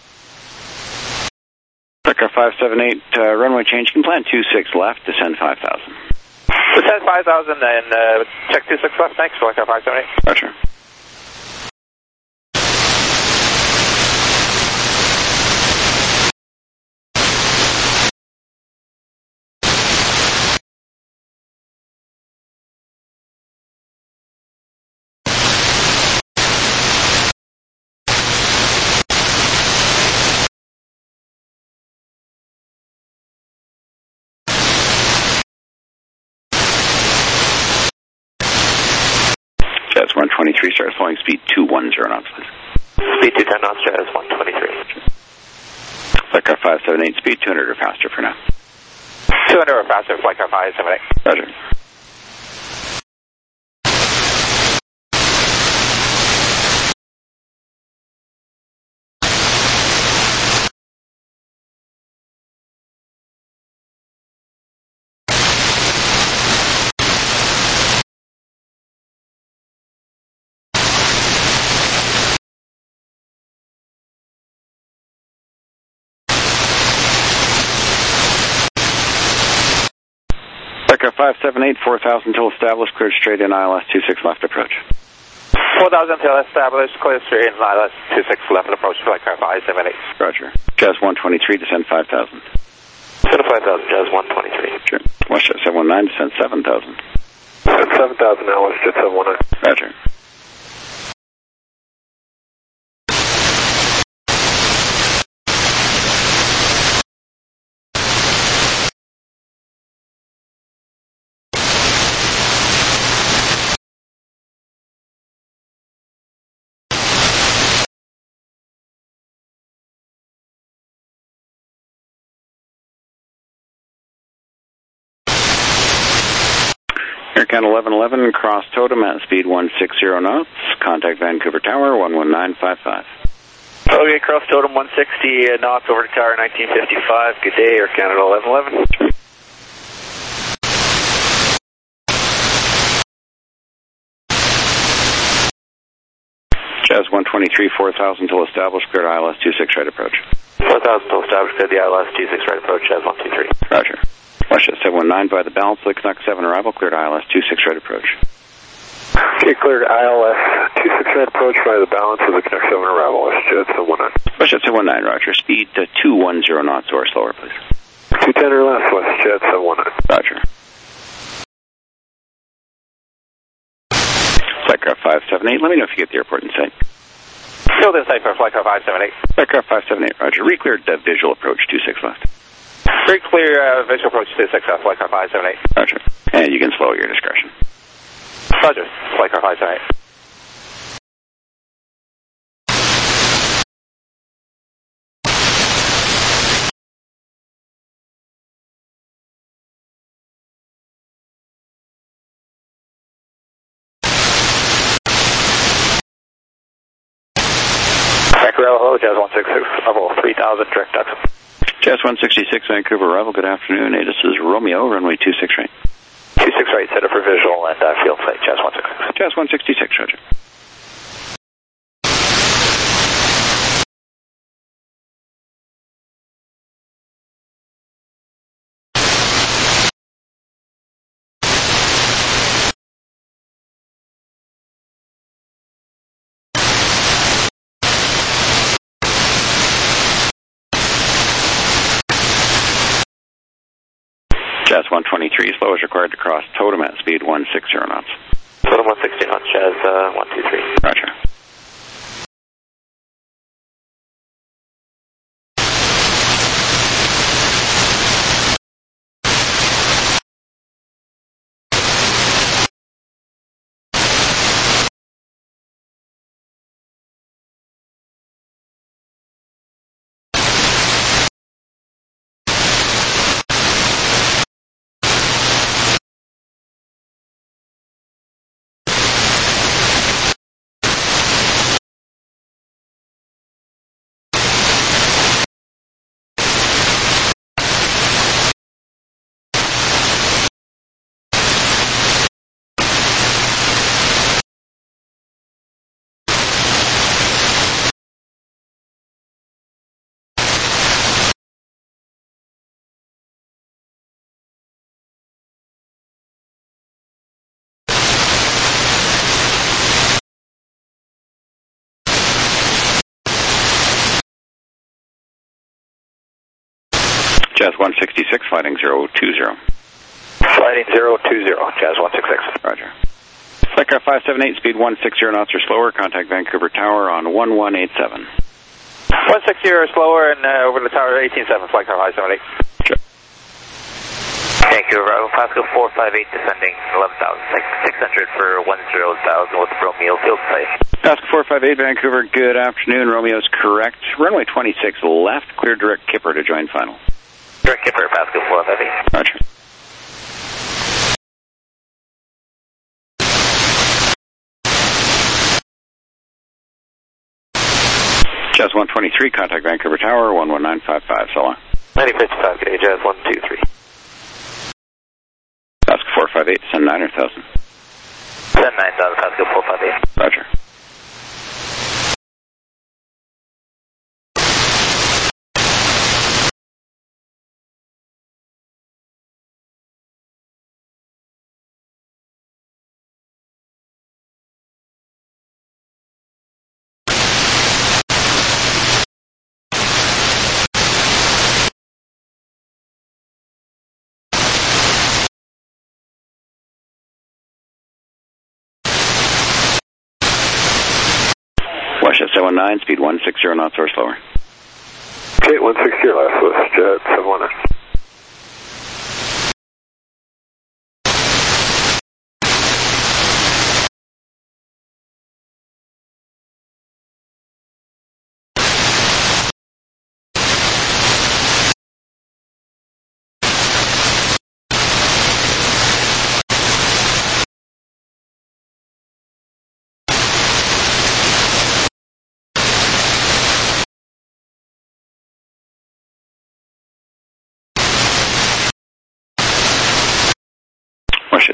Flightcraft five seven eight, uh, runway change, can plan two six left, descend five thousand. Descend five thousand and uh, check two six left, thanks, Flightcraft five seven eight. Roger. Jazz one twenty-three, starts flying speed two ten knots, please. Speed two ten knots, Jazz one twenty-three. Flightcraft five seven eight, speed two hundred or faster for now. two hundred or faster, Flightcraft five seven eight. Roger. Flightcraft five seven eight, four thousand till established, cleared straight in I L S two six left approach. four thousand till established, clear straight in I L S two six left approach, Flightcraft five seven eight. Roger. Jazz one twenty-three, descend five thousand. Descend five thousand, Jazz one twenty-three. Sure. Westjet seven one nine, descend seven thousand. Descend seven thousand now, Westjet seven one nine. Roger. Air Canada eleven eleven, cross Totem at speed one sixty knots. Contact Vancouver Tower, one one nine five five. Okay, cross Totem one sixty knots over to Tower nineteen fifty-five. Good day, Air Canada eleven eleven. Jazz one twenty-three, four thousand till established, cleared I L S two six right approach. four thousand till established, cleared the I L S two six right approach, Jazz one two three. Roger. Russia seven one nine by the balance, the Canuck seven arrival, cleared I L S two six right approach. Okay, cleared I L S two six right approach by the balance of the Canuck seven arrival, Jet seven one nine. Russia seven one nine, Roger. Speed to two ten knots or slower, please. two ten or less, Jet seven one nine. Roger. Flightcraft five seven eight, let me know if you get the airport in sight. Still in sight for Flightcraft five seven eight. Flightcraft five seven eight, Roger. Recleared uh, visual approach two six left. Very clear uh, visual approach two six left, Flightcraft five seven eight. Roger. And you can slow at your discretion. Roger, Flightcraft five seven eight. Vancouver, hello, Jazz one sixty-six, level three thousand, direct ducks. Jazz one sixty-six, Vancouver arrival, good afternoon. Hey, this is Romeo, runway two six right. two six right, set up for visual and uh, field flight, Jazz one sixty-six. Jazz one sixty-six, Roger. Jazz one twenty-three, slow is required to cross Totem at speed one sixty knots. Totem one sixty knots, Jazz uh, one two three. Roger. Jazz one sixty-six, sliding zero two zero. Sliding zero two zero, Jazz one sixty-six. Roger. Flightcraft five seven eight, speed one sixty knots or slower, contact Vancouver Tower on one one eight seven. one sixty or slower and uh, over to the Tower eighteen seven, Flightcraft five seven eight. Sure. Vancouver, arrival, Pascal four five eight, descending eleven thousand six hundred for one zero thousand with Romeo field play. Pascal four five eight, Vancouver, good afternoon. Romeo's correct. Runway twenty-six left, clear direct Kipper to join final. Direct Kipper, Pascal four five eight. Roger. Jazz one twenty-three, contact Vancouver Tower, one one nine five five, so long. ninety fifty-five, good day, Jazz one two three. Pascal four five eight, send nine thousand. Send nine thousand, Pascal four five eight. Roger. Wash seven one nine, speed one sixty knots or slower. Okay, one sixty or less, Jet seven one nine.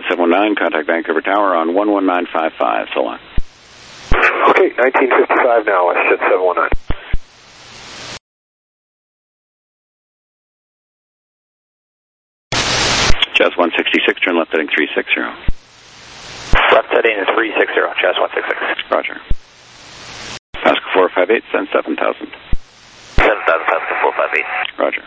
seven one nine, contact Vancouver Tower on one one nine five five, so long. Okay, nineteen fifty-five now, WestJet seven one nine. Jazz one sixty-six, turn left heading three sixty. Left heading is three sixty, Jazz one sixty-six. Roger. Pascal four five eight, send seven thousand. seven thousand, Pascal four five eight. Roger.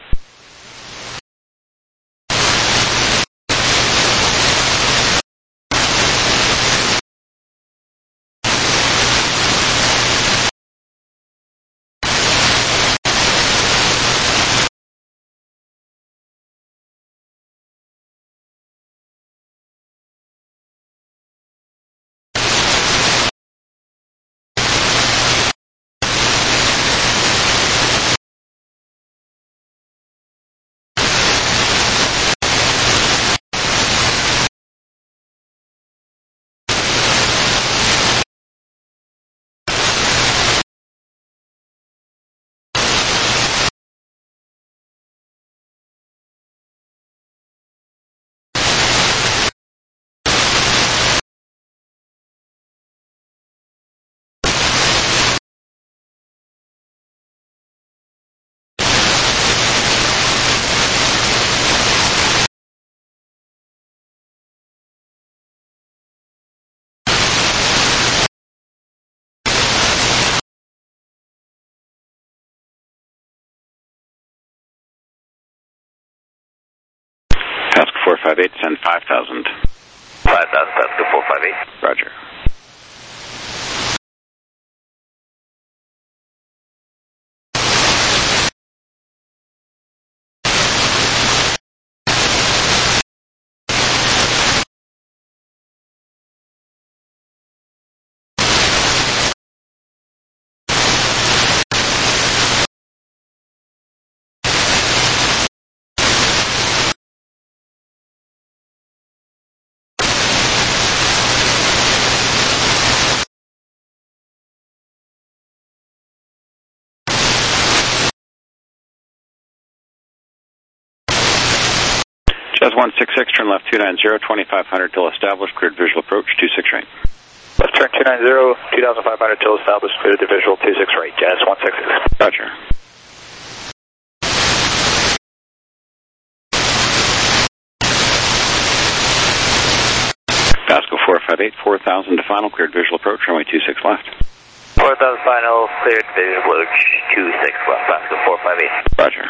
Pascal four five eight, send five thousand. five thousand, Pascal four five eight. Roger. Jazz one sixty-six, turn left two ninety, twenty-five hundred till established, cleared visual approach, two six right. Left turn two ninety, two thousand five hundred till established, cleared the visual, two six right, Jazz one sixty-six. Roger. Pascal four five eight, four thousand to final, cleared visual approach, runway two six left. four thousand final, cleared visual approach, two six left, Pascal four five eight. Roger.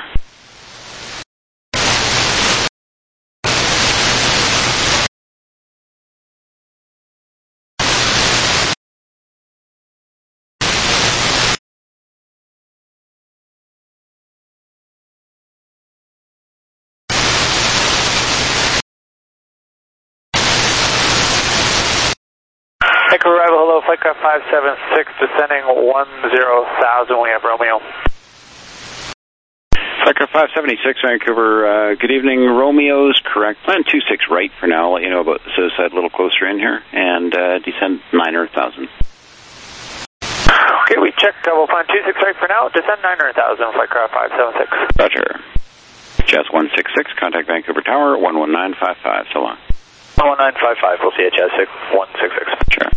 Vancouver arrival, hello, flight craft five seven six, descending one zero thousand, we have Romeo. Flight five seventy-six, Vancouver, uh, good evening, Romeo's correct. Plan two six right for now, I'll let you know about the suicide a little closer in here, and uh, descend nine hundred thousand. Okay, we checked, uh, we'll find two six right for now, descend nine hundred thousand, flight craft five seven six. Roger. Jazz one sixty-six, contact Vancouver Tower, one one nine five five, so long. one one nine five five, we'll see you at Jazz one sixty-six. Sure.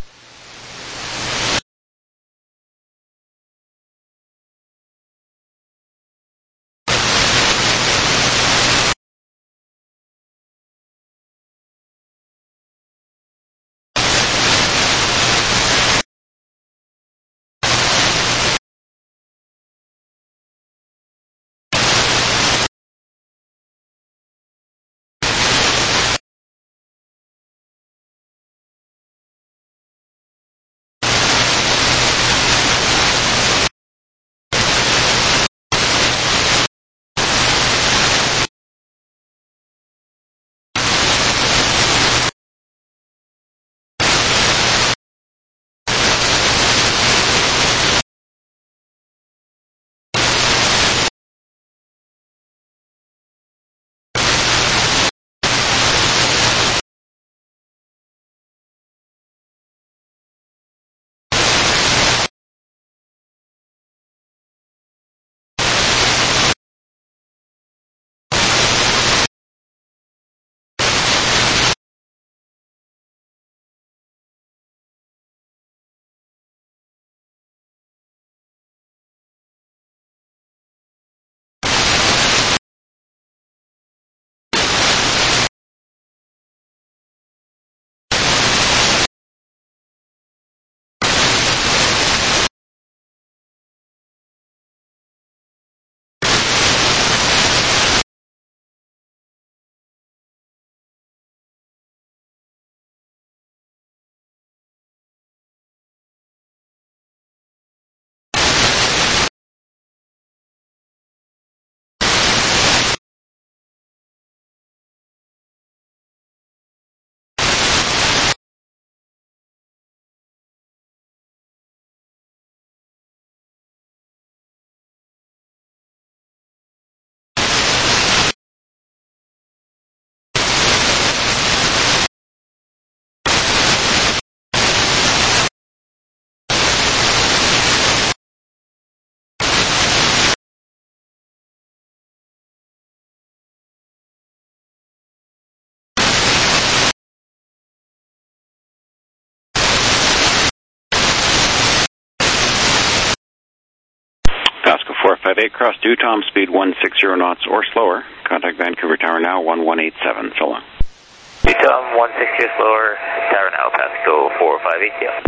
four five eight, cross due, Tom, speed one sixty knots or slower. Contact Vancouver Tower now, one one eight seven, so long. Tom, one sixty or slower, Tower now, Pasco four five eight, yeah.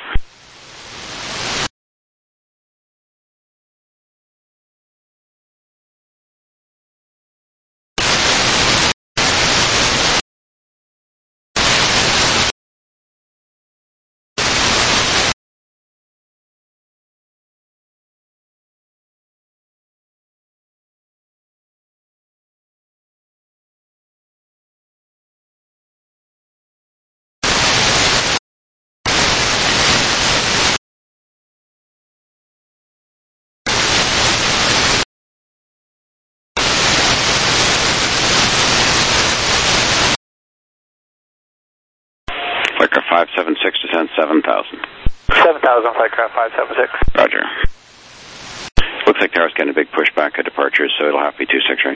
Flightcraft five seven six, descend seven thousand. seven thousand, Flightcraft five seven six. Roger. Looks like Tower's getting a big pushback at departures, so it'll have to be two six, right?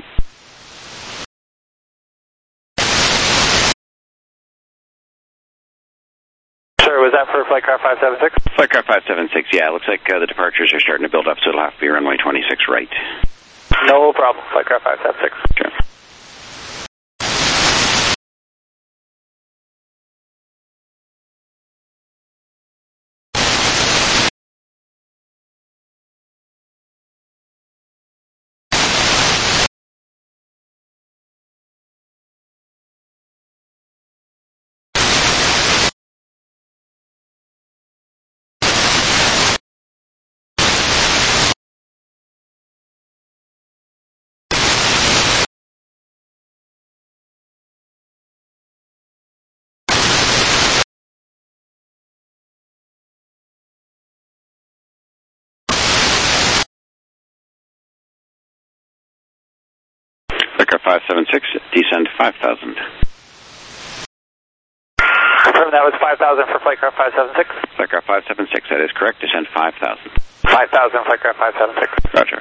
Sure, was that for Flightcraft five seven six? Flightcraft five seven six, yeah. It looks like uh, the departures are starting to build up, so it'll have to be runway twenty-six right. No problem, Flightcraft five seven six. Okay. Flightcraft five seven six, descend five thousand. Confirm that was five thousand for Flightcraft five seven six? Flightcraft five seven six, that is correct, descend five thousand. five thousand, Flightcraft five seven six. Roger.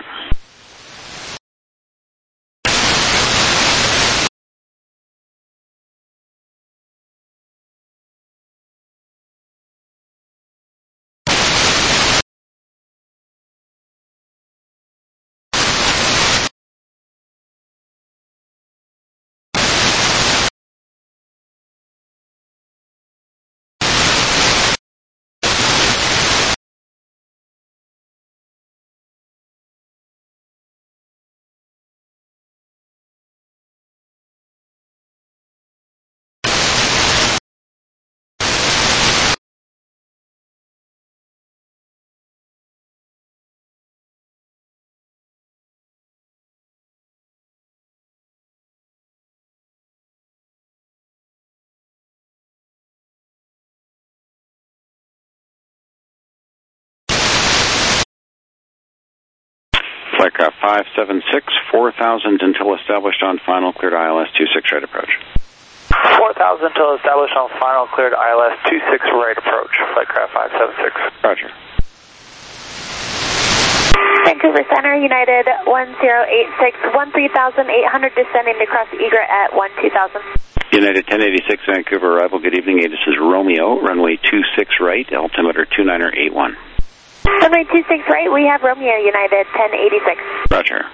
Flightcraft five seven six, four thousand until established on final, cleared I L S two six right approach. four thousand until established on final, cleared I L S two six right approach, Flightcraft five seven six. Roger. Vancouver Center, United one zero eight six, one three thousand eight hundred, descending to cross Egret at one two thousand. United ten eighty-six, Vancouver arrival, good evening, this is Romeo, runway two six right, altimeter two niner eight one. Runway two six right, we have Romeo, United ten eighty-six. Roger.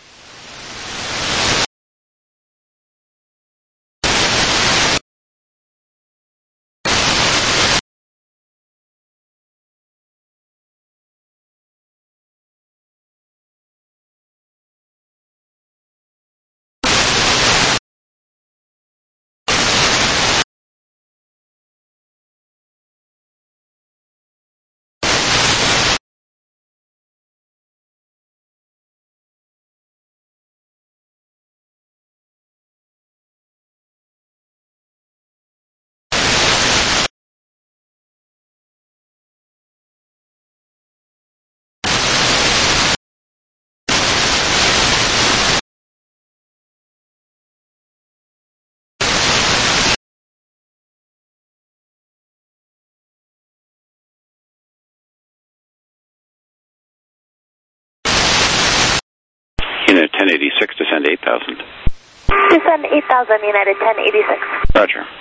United ten eighty-six, descend eight thousand. Descend eight thousand, United ten eighty-six. Roger.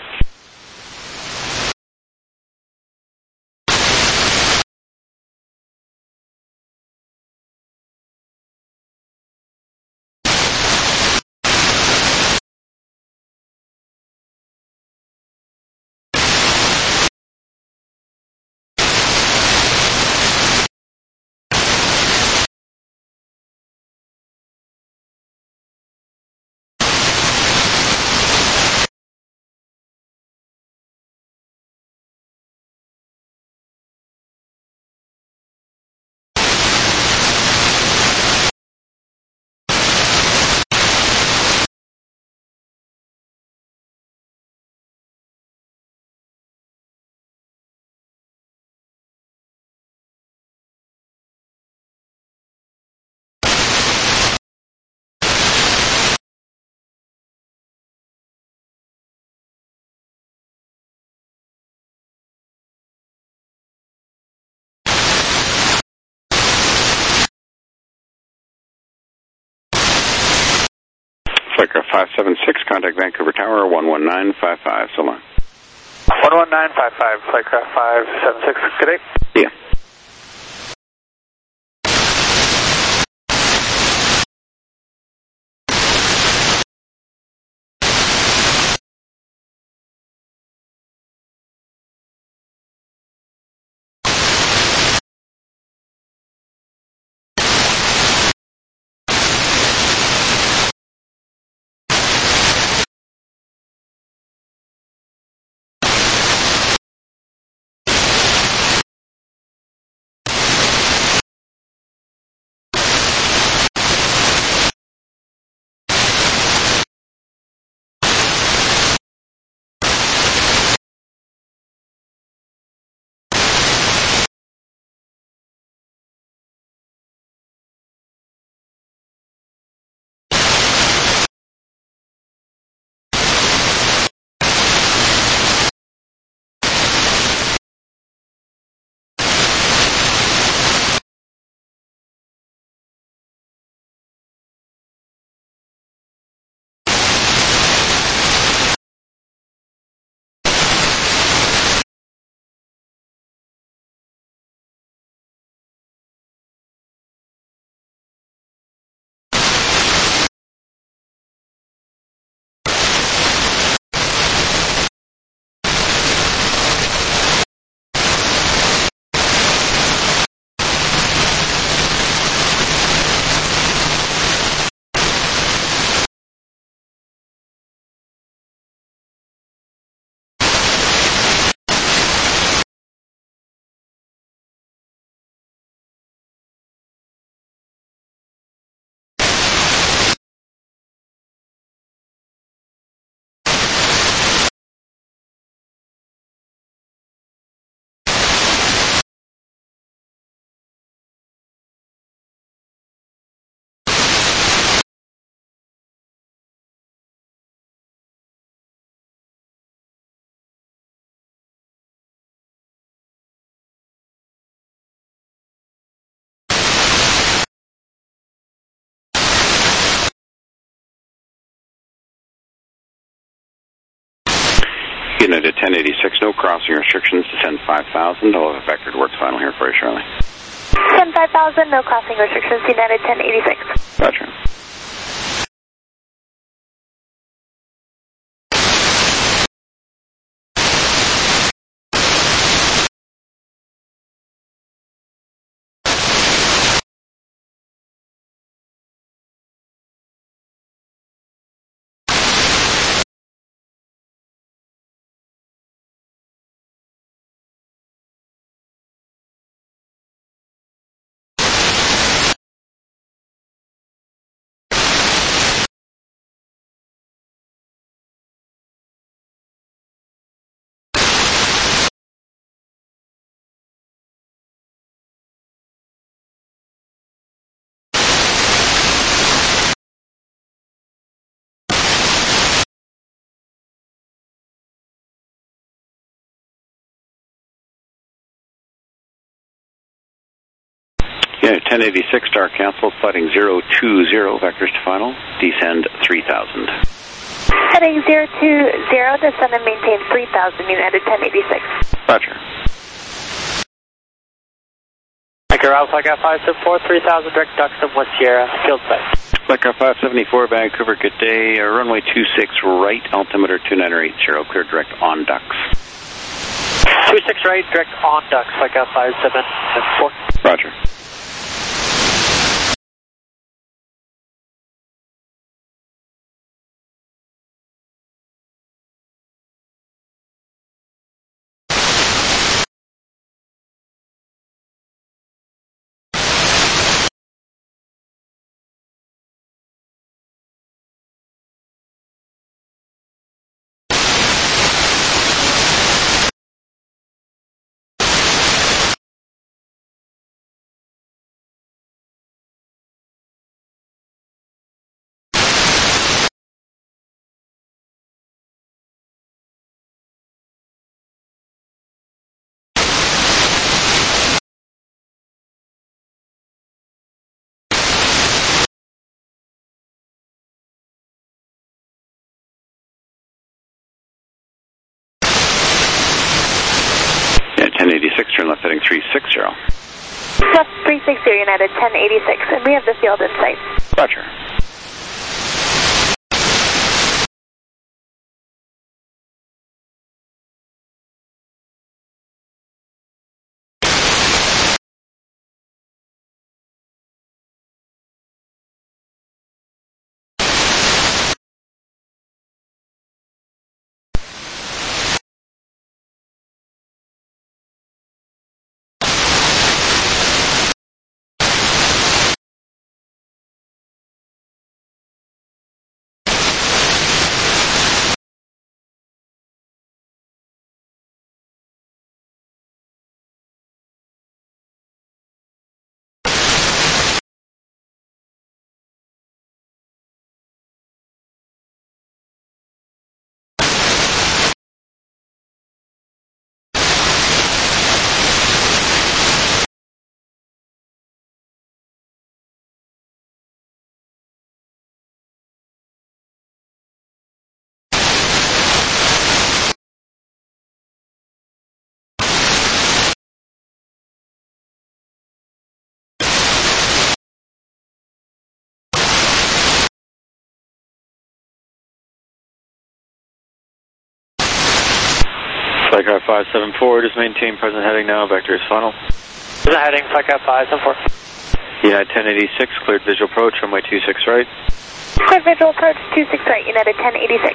Flicker five seven six, contact Vancouver Tower, one one nine five five, so long. one one nine five five, Flightcraft five seven six, good day. Yeah. United ten eighty-six, no crossing restrictions, descend five thousand. I'll have a vector towards final here for you shortly. Descend five thousand, no crossing restrictions, United ten eighty-six. Roger. Yeah, ten eighty-six, star cancel, flighting zero two zero, vectors to final, descend three thousand. Heading zero two zero, descend and maintain three thousand, United ten eighty-six. Roger. Anchor Alpha, Flightcraft five seven four, three thousand, direct Duxton, West Sierra, field site. Flightcraft five seventy-four, Vancouver, good day, uh, runway two six right, altimeter two nine eight zero, clear direct on ducks. two six right, direct on ducks, Flightcraft five seven four. Roger. ten eighty-six, turn left heading three sixty. Left three sixty, United ten eighty-six, and we have the field in sight. Roger. Flightcraft five seven four, just maintain present heading now, vector is final. Present heading, Flightcraft five seven four. United ten eighty-six, cleared visual approach, runway two six right. Cleared visual approach two six right, United ten eighty-six.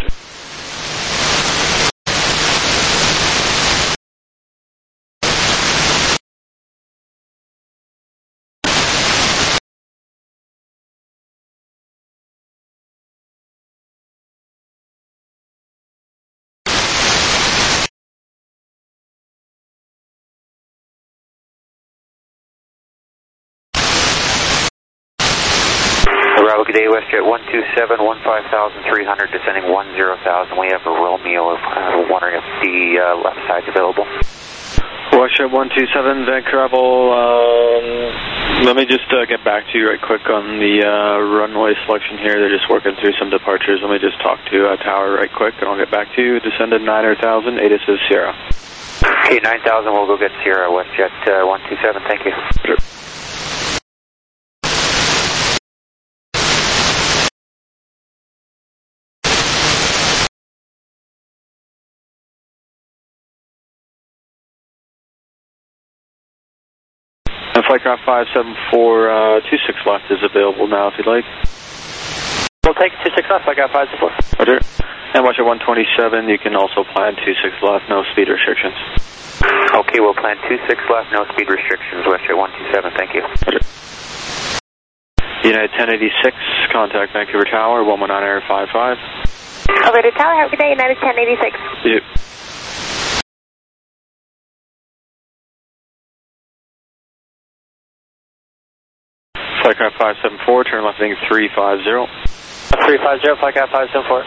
Bravo, good day, WestJet one two seven, one five thousand three hundred, descending one zero thousand. We have a Romeo, uh, wondering if the uh, left side's available. WestJet one two seven, Vancouver, um, let me just uh, get back to you right quick on the uh, runway selection here. They're just working through some departures. Let me just talk to uh, Tower right quick, and I'll get back to you. Descended nine thousand, A T I S is Sierra. Okay, nine thousand, we'll go get Sierra, WestJet uh, one two seven, thank you. Sure. And Flightcraft five seven four, uh, two six left is available now if you'd like. We'll take two six left, Flightcraft five seven four. Roger. And watch at one twenty-seven, you can also plan two six left, no speed restrictions. Okay, we'll plan two six left, no speed restrictions, WestJet one two seven, thank you. Roger. United ten eighty-six, contact Vancouver Tower, one one nine Air five five. Over to Tower, have a good day, United ten eighty-six. Yep. Flightcraft five seven four, turn left heading three five zero. three five zero, Flightcraft five seven four.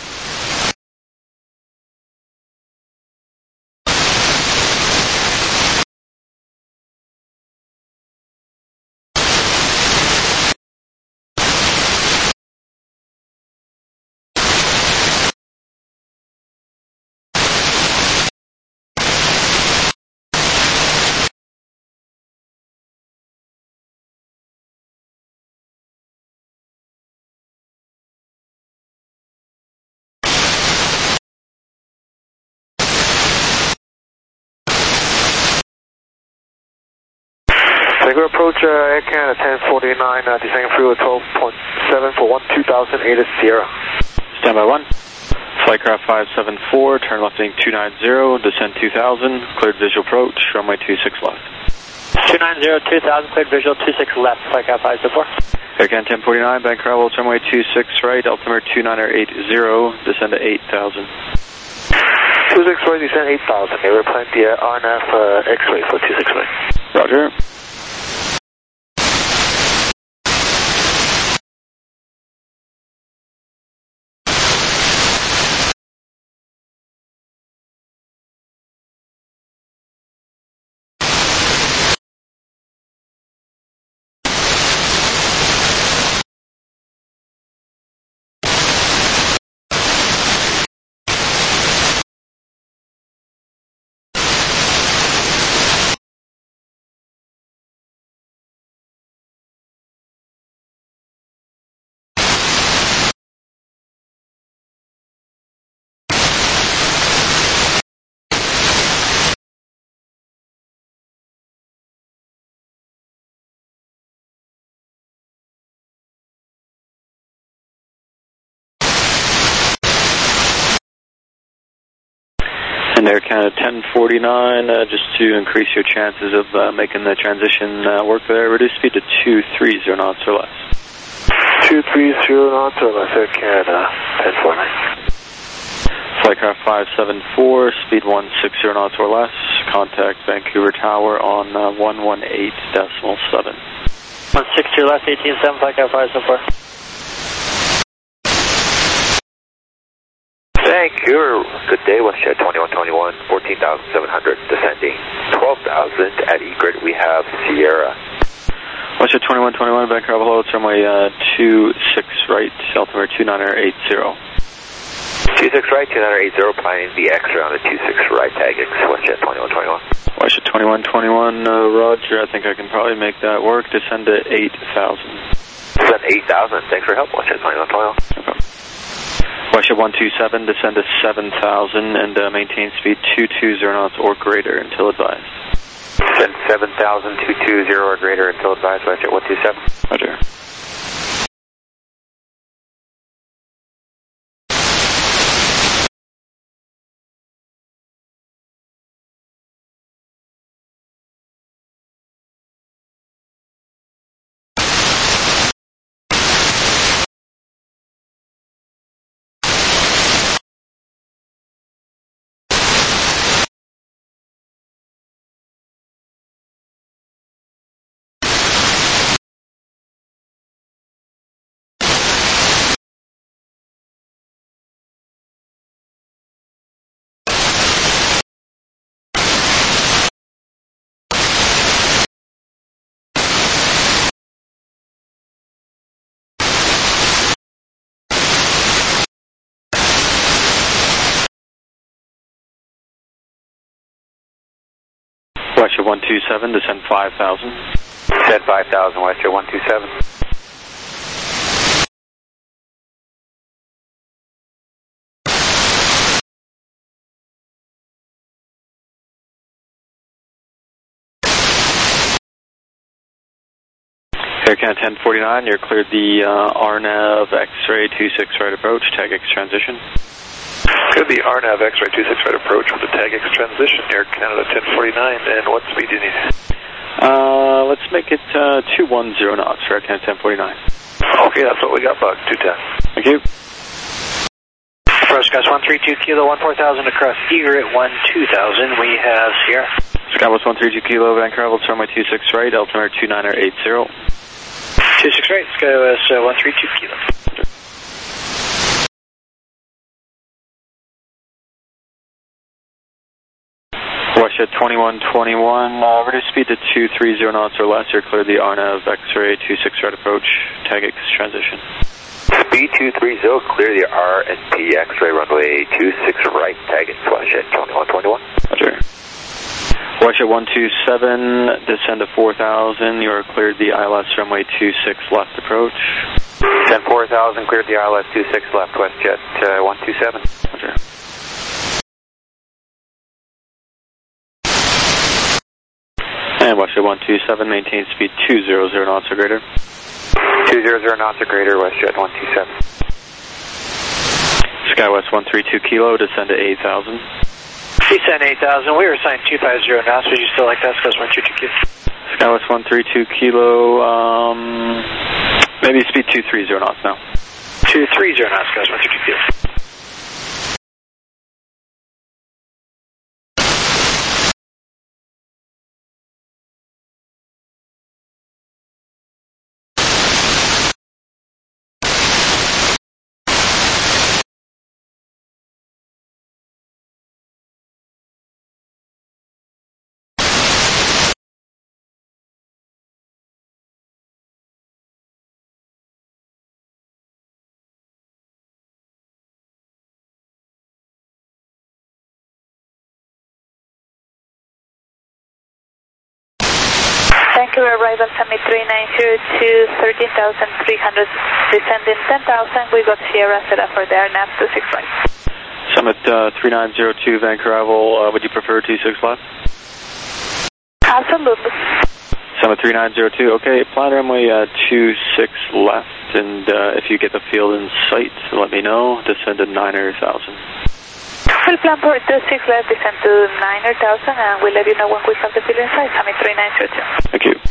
Vancouver approach uh, Air Canada ten forty-nine, uh, descending freeway twelve point seven for one two thousand, A T I S Sierra. Stand by one. Flightcraft five seven four, turn left heading two nine zero, descend two thousand, cleared visual approach, runway two six left. two nine zero, two thousand, cleared visual, two six left, Flightcraft five seven four. Air Canada ten forty-nine, Vancouver, runway two six right, altimeter two nine eight zero, descend to eight thousand. two six right, descend eight thousand. They were planning the uh, R N F uh, X-ray for two six right. Roger. And Air Canada ten forty-nine, uh, just to increase your chances of uh, making the transition uh, work there, reduce speed to two thirty knots or less. two thirty knots or less, Air Canada ten forty-nine. Flightcraft five seven four, speed one sixty knots or less, contact Vancouver Tower on uh, one eighteen point seven. one sixty or less, eighteen seven, Flightcraft five seven four. Vancouver, good day, WestJet twenty-one twenty-one, fourteen thousand seven hundred, descending twelve thousand. At Egret, we have Sierra. WestJet twenty-one twenty-one, Vancouver, hello, it's runway uh, two six right, altimeter two nine eight zero. two six right, two nine eight zero, planning the extra on the two six right, tagging WestJet twenty-one twenty-one. WestJet twenty-one twenty-one, uh, Roger, I think I can probably make that work, descend to eight thousand. Descend eight thousand, thanks for your help, WestJet twenty-one twenty-one. No problem. WestJet one two seven, descend to seven thousand and uh, maintain speed two two zero knots or greater until advised. Descend seven thousand, two two zero or greater until advised, WestJet one two seven. Roger. WestJet one two seven, descend five thousand. Descend five thousand, WestJet one two seven. Air Canada ten forty-nine, you're cleared the uh, R NAV X-ray two six right approach, tag X transition. Cleared the R NAV X-ray two six right approach with the tag X transition, Air Canada ten forty-nine, and what speed do you need? Uh, let's make it uh, two ten knots for Air Canada ten forty-nine. Okay, that's what we got, Buck, two ten. Thank you. Approach Gus one three two kilo, one four thousand across Egret, one two thousand, we have Sierra. Skywest one three two kilo, Vancouver, runway two six right, altimeter two nine eight zero. two six right, Skywest uh, one three two kilo. WestJet twenty-one twenty-one, uh, reduce speed to two thirty knots or less, you're cleared the R NAV X-ray two six right approach, tag X transition. Speed two thirty, clear the R and P X-ray runway two six right, tag X WestJet twenty-one twenty-one. Roger. WestJet one two seven, descend to four thousand, you're cleared the I L S runway two six left approach. Descend four thousand, cleared the I L S two six left, WestJet uh, one two seven. Roger. And WestJet one two seven, maintain speed two hundred knots or greater. two hundred knots or greater, WestJet one two seven. Skywest one three two kilo, descend to eight thousand. Descend eight thousand, we were assigned two fifty knots, would you still like that, Skywest one two two kilo? Skywest one three two kilo, um, maybe speed two thirty knots now. two thirty knots, Skywest one two two kilo. Vancouver arrival summit three nine zero two, thirteen thousand three hundred, descending ten thousand, we got Sierra set up for the R NAV two six right. Summit uh, three nine zero two, Vancouver arrival, uh, would you prefer two six left? Absolutely. Summit three nine zero two, okay, plan runway uh, two six left, and uh, if you get the field in sight, let me know, descend to nine hundred thousand. Fuel plan for two six left, descend to nine thousand, and we'll let you know when we have the field inside. Summit three nine zero two. Thank you.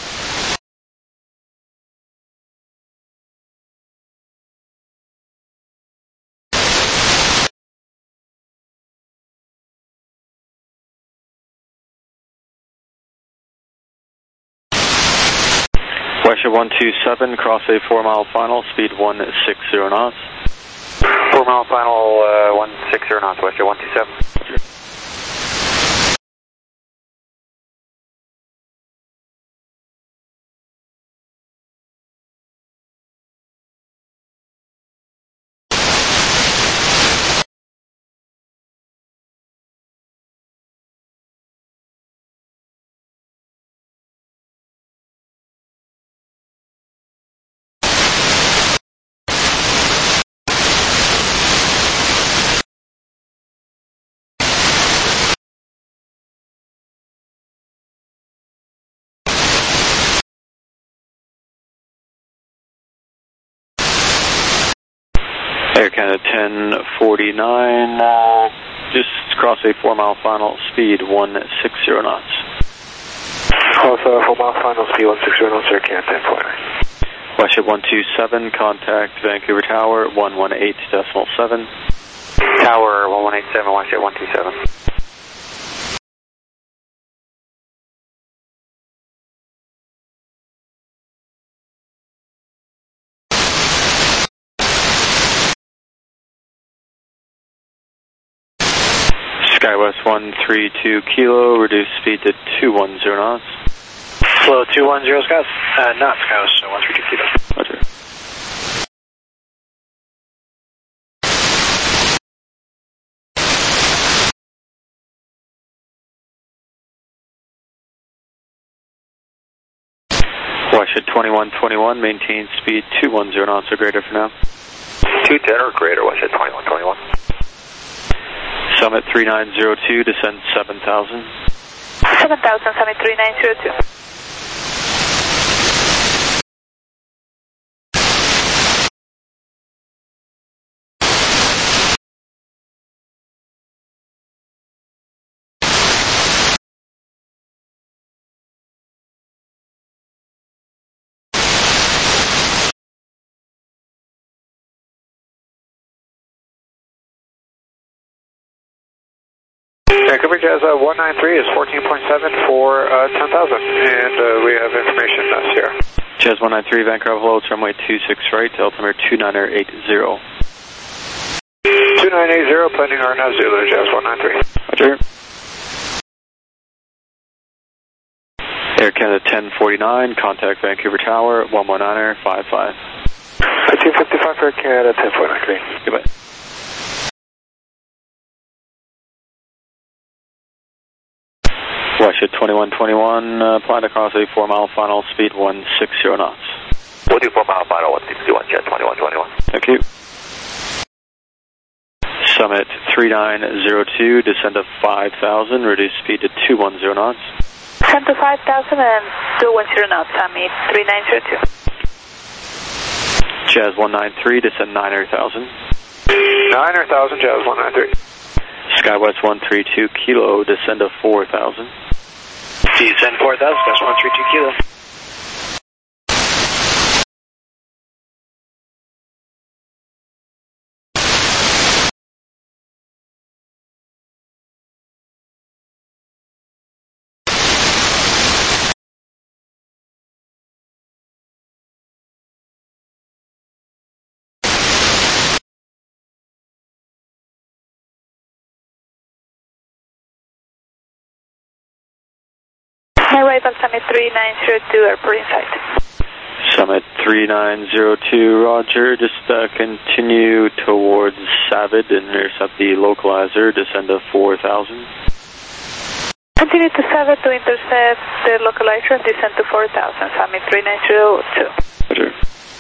Westjet one two seven, cross a four mile final, speed one six zero knots. Four mile final, uh, one six zero knots, Westjet one two seven. Air Canada ten forty-nine, uh, just cross a four mile final, speed one six zero knots. Cross a four mile final, speed one six zero knots, Air Canada ten forty-nine. Westjet one two seven, contact Vancouver Tower one one eight decimal seven. Tower one one eight seven, Westjet one two seven. SkyWest one three two Kilo, reduce speed to two one zero knots. Slow two one zero Scott, uh, not Scouts, so one three two Kilo. Roger. Westjet twenty-one twenty-one, maintain speed two one zero knots or greater for now. two ten or greater, Westjet twenty-one twenty-one. Summit three nine zero two, descend seven thousand. seven thousand, Summit three nine zero two. Vancouver Jazz uh, one nine three is fourteen point seven for uh, ten thousand, and uh, we have information uh, Sierra. Jazz one nine three, Vancouver, hello, runway two six right, altimeter two nine eight zero. two nine eight zero, planning R N A V Zulu, Jazz one nine three. Roger. Air Canada ten forty-nine, contact Vancouver Tower one one nine five five. fifteen fifty-five for Air Canada ten forty-nine. Goodbye. Westjet twenty-one twenty-one, uh, plan to cross a four mile final, speed one six zero knots. We'll do four mile final, one six two one, Jet twenty-one twenty-one. Thank you. Summit three nine zero two, descend to five thousand, reduce speed to two one zero knots. Descend to five thousand and two one zero knots, Summit three nine zero two. Jazz one nine three, descend nine thousand. nine thousand, Jazz one nine three. SkyWest one three two Kilo, descend to four thousand. Descend four thousand, that's one three two Kilo. Arrival Summit three nine zero two, airport inside. Summit three nine zero two, roger. Just uh, continue towards Savid and intercept the localizer, descend to four thousand. Continue to Savid to intercept the localizer and descend to four thousand, Summit three nine zero two. Roger.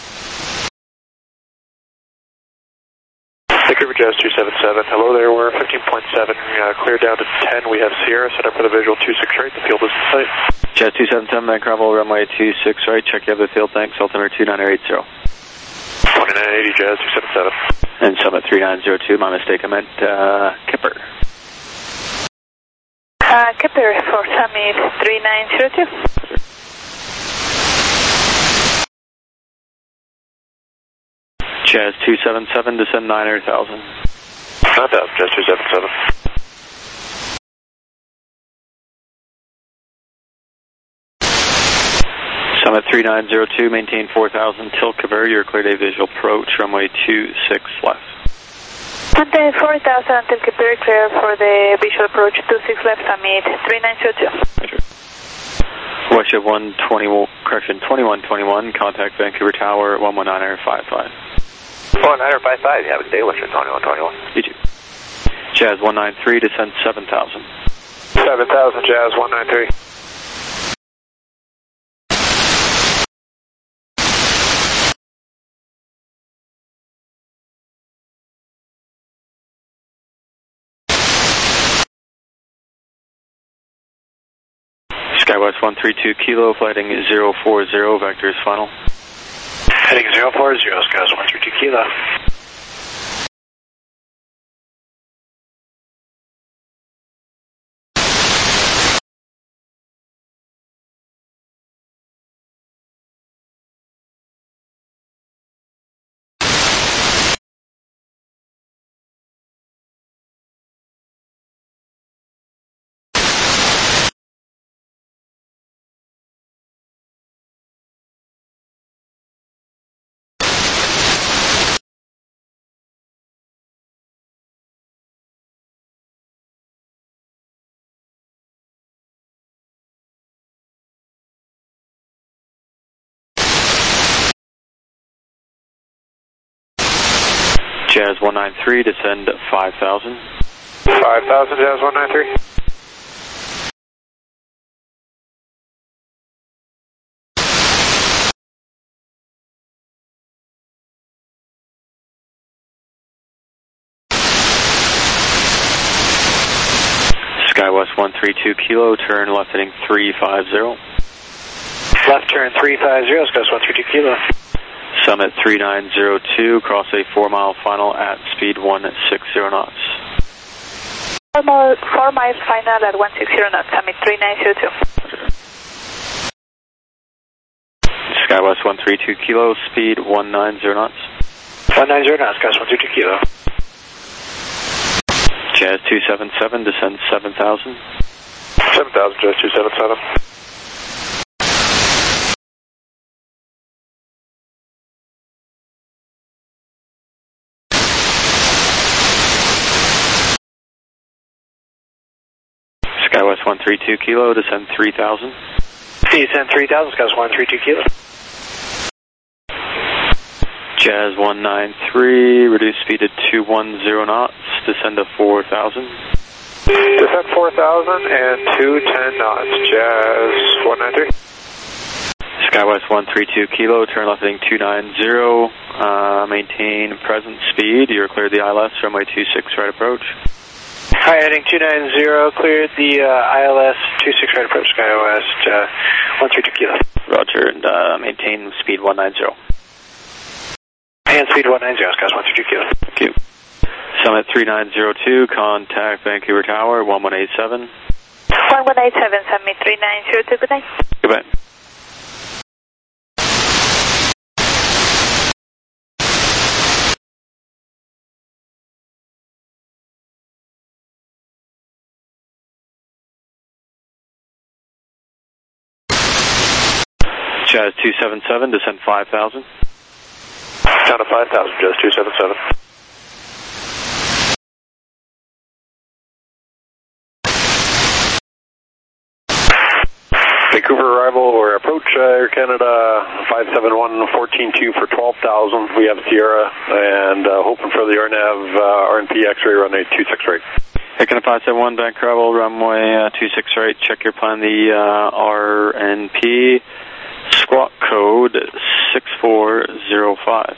Vancouver Jazz two seven seven, hello there, we're fifteen point seven, uh, clear down to ten, we have Sierra, set up for the visual two six right, the field is in sight. Jazz two seven seven, Vancouver, runway two six right, check you have the field, thanks, altimeter two nine eight zero. twenty-nine eighty, Jazz two seven seven. And Summit three nine zero two, my mistake, I meant uh, Kipper. Uh, Kipper for Summit three nine zero two. Jazz two seven seven, descend nine hundred thousand. Not that, Jazz two seven seven. Summit three nine zero two, maintain four thousand, tilt Kipper, you're cleared a visual approach, runway two six left. Maintain four thousand, tilt Kipper, clear for the visual approach two six left, Summit three nine zero two. Westjet one twenty, correction, twenty-one twenty-one, contact Vancouver Tower one one nine five five. one nine five five, you have a good day, Westjet twenty-one twenty-one. You too. Jazz one nine three, descend seven thousand. seven thousand, Jazz one nine three. Skywest one three two Kilo, flighting zero four zero, vectors final. Heading zero four zero, Skywest one three two Kilo. Jazz one nine three, descend five thousand. five thousand, Jazz one nine three. Skywest one three two Kilo, turn left heading three five zero. Left turn three five zero, Skywest one three two Kilo. Summit three nine zero two, cross a four mile final at speed one six zero knots. Four, mile, four miles final at one six zero knots, Summit three nine zero two. Skywest one three two Kilo, speed one nine zero knots. one nine zero knots, Skywest one three two Kilo. Jazz two seven seven, descend seven thousand. seven thousand, Jazz two seven seven. Skywest one three two Kilo, descend three thousand. Descend three thousand, Skywest one three two Kilo. Jazz one nine three, reduce speed to two one zero knots, descend to four thousand. Descend four thousand and two ten knots, Jazz one nine three. Skywest one three two Kilo, turn left heading two nine zero, uh, maintain present speed, you're cleared the I L S, runway two six right approach. Hi, heading two nine zero, cleared the uh, I L S two six right approach, Skywest uh, one three two Kilo. Roger, and uh, maintain speed one nine zero. And speed one nine zero, Skywest one three two Kilo. Thank you. Summit three nine zero two, contact Vancouver Tower one one eight seven. one one eight seven, Summit three nine zero two, good night. Goodbye. Jazz two seven seven, descend five thousand. Down to five thousand, Jazz two seven seven. Vancouver arrival or approach uh, Air Canada five seven one fourteen two for twelve thousand. We have Sierra and uh, hoping for the R N A V uh, R N P X-ray runway two six right. Air Canada five seven one, bank travel, runway uh, two six right, check your plan, the uh, R N P, squawk code six four zero five.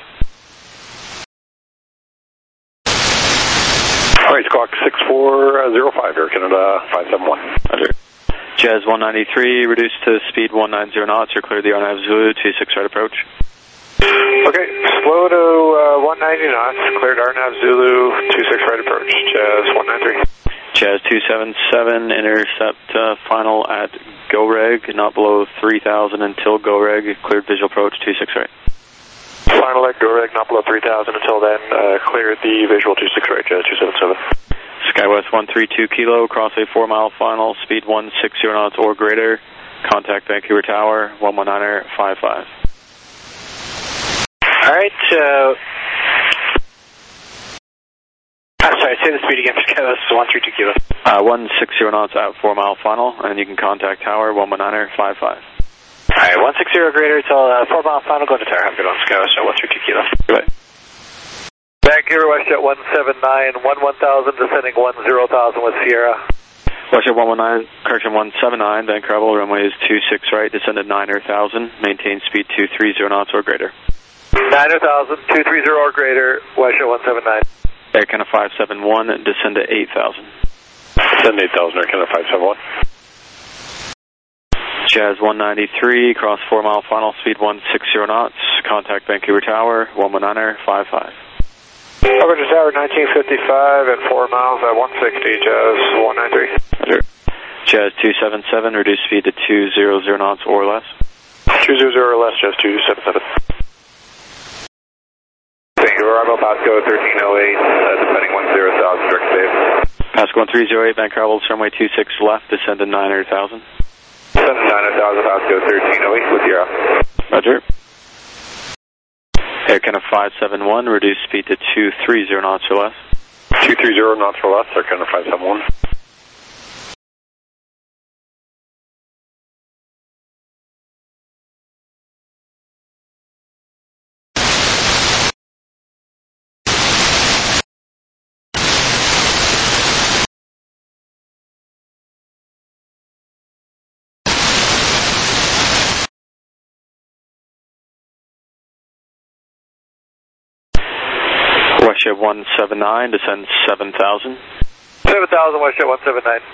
All right, squawk six four zero five, Air Canada five seven one. Roger. Jazz one ninety-three, reduced to speed one nine zero knots, you're clear the R N A V Zulu two six right approach. Okay, slow to uh, one ninety knots, cleared R N A V Zulu, two six right approach, Jazz one nine three. Jazz two seven seven, intercept uh, final at GoReg, not below three thousand until GoReg, cleared visual approach two six right. Final at GoReg, not below three thousand until then, uh, cleared the visual two six right, Jazz two seven seven. SkyWest one three two Kilo, cross a four mile final, speed one sixty knots or greater, contact Vancouver Tower, one one niner five five. Alright, uh... I'm sorry, say the speed again for SkyWest one three two Kilo. Uh, one sixty knots at four mile final, and you can contact Tower, one one niner five five. Alright, one sixty greater until uh, four mile final, go to Tower. Have a good one, SkyWest one three two Kilo. Goodbye. Vancouver, WestJet one seven nine, one one thousand, descending one zero thousand with Sierra. WestJet one one nine, correction one seven nine, Vancouver, runway is two six right, descended niner thousand, maintain speed two three zero knots or greater. niner thousand, two three zero or greater, WestJet one seven nine. Air Canada five seven one, descend to eight thousand. Descend eight thousand, Air Canada five seven one. Jazz one ninety-three, cross four mile final, speed one sixty knots, contact Vancouver Tower, one one niner five five. Over to Tower nineteen fifty-five at four miles at one sixty, Jazz one nine three. Roger. Jazz two seven seven, reduce speed to two hundred knots or less. two hundred or less, Jazz two seven seven. Vancouver, arrival, Pasco thirteen oh eight, uh, descending one zero thousand, direct safe. Pasco one three zero eight, Vancouver, runway two six left, descend to niner thousand. Descend to niner thousand, Pasco thirteen oh eight with zero. Roger. Air Canada five seven one, reduce speed to two three zero knots or less. two three zero knots or less, Air Canada five seven one. WestJet one seven nine, descend seven thousand. seven thousand, WestJet one seven nine.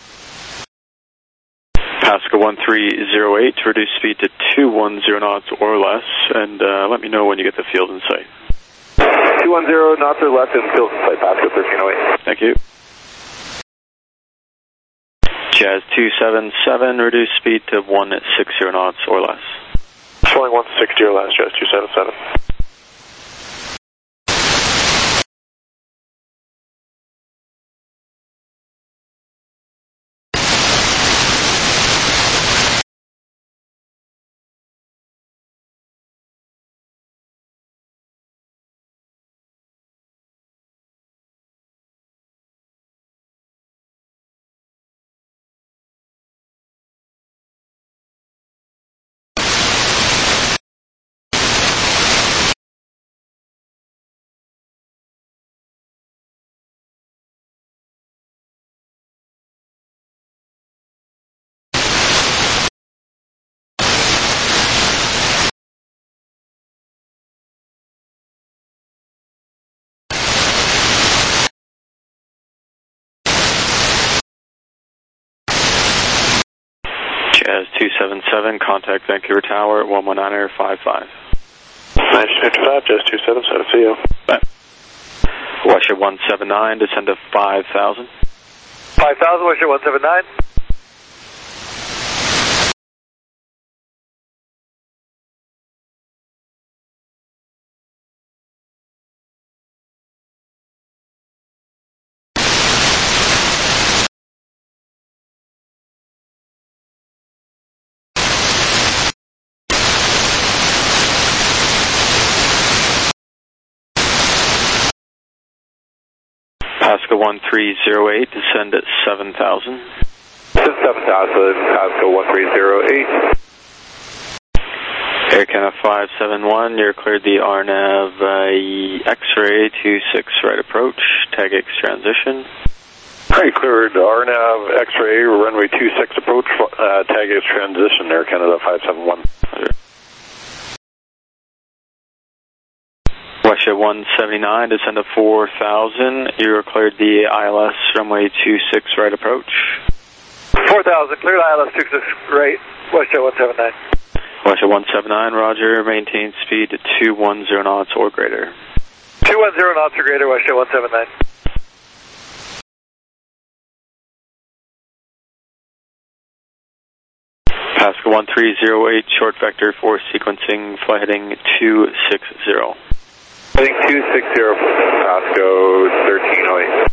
Pasco one three zero eight, reduce speed to two ten knots or less, and uh, let me know when you get the field in sight. two ten knots or less in field in sight, Pasco thirteen oh eight. Thank you. Jazz two seven seven, reduce speed to one sixty knots or less. Showing one sixty or less, Jazz two seven seven. Jazz two seven seven, contact Vancouver Tower, one one niner five five. nineteen fifty-five, Jazz two seven seven, see you. Bye. WestJet one seven nine, descend to five thousand. five thousand, WestJet one seven nine. Pasco one three zero eight, descend at seven thousand. seven thousand, Pasco one three zero eight. Air Canada five seven one, you're cleared the R N A V uh, X-ray two six right approach, tag X transition. Alright, cleared R N A V X-ray, runway two six approach, uh, tag X transition, Air Canada five seven one. WestJet one seventy-nine, descend to four thousand, you're cleared the I L S runway two six right approach. four thousand, cleared I L S two six right, WestJet one seven nine. WestJet one seven nine, roger, maintain speed to two ten knots or greater. zero knots or greater, WestJet one seven nine. Pascal one three zero eight, short vector for sequencing, flight heading two six zero. Heading two six zero, Pascal thirteen oh eight.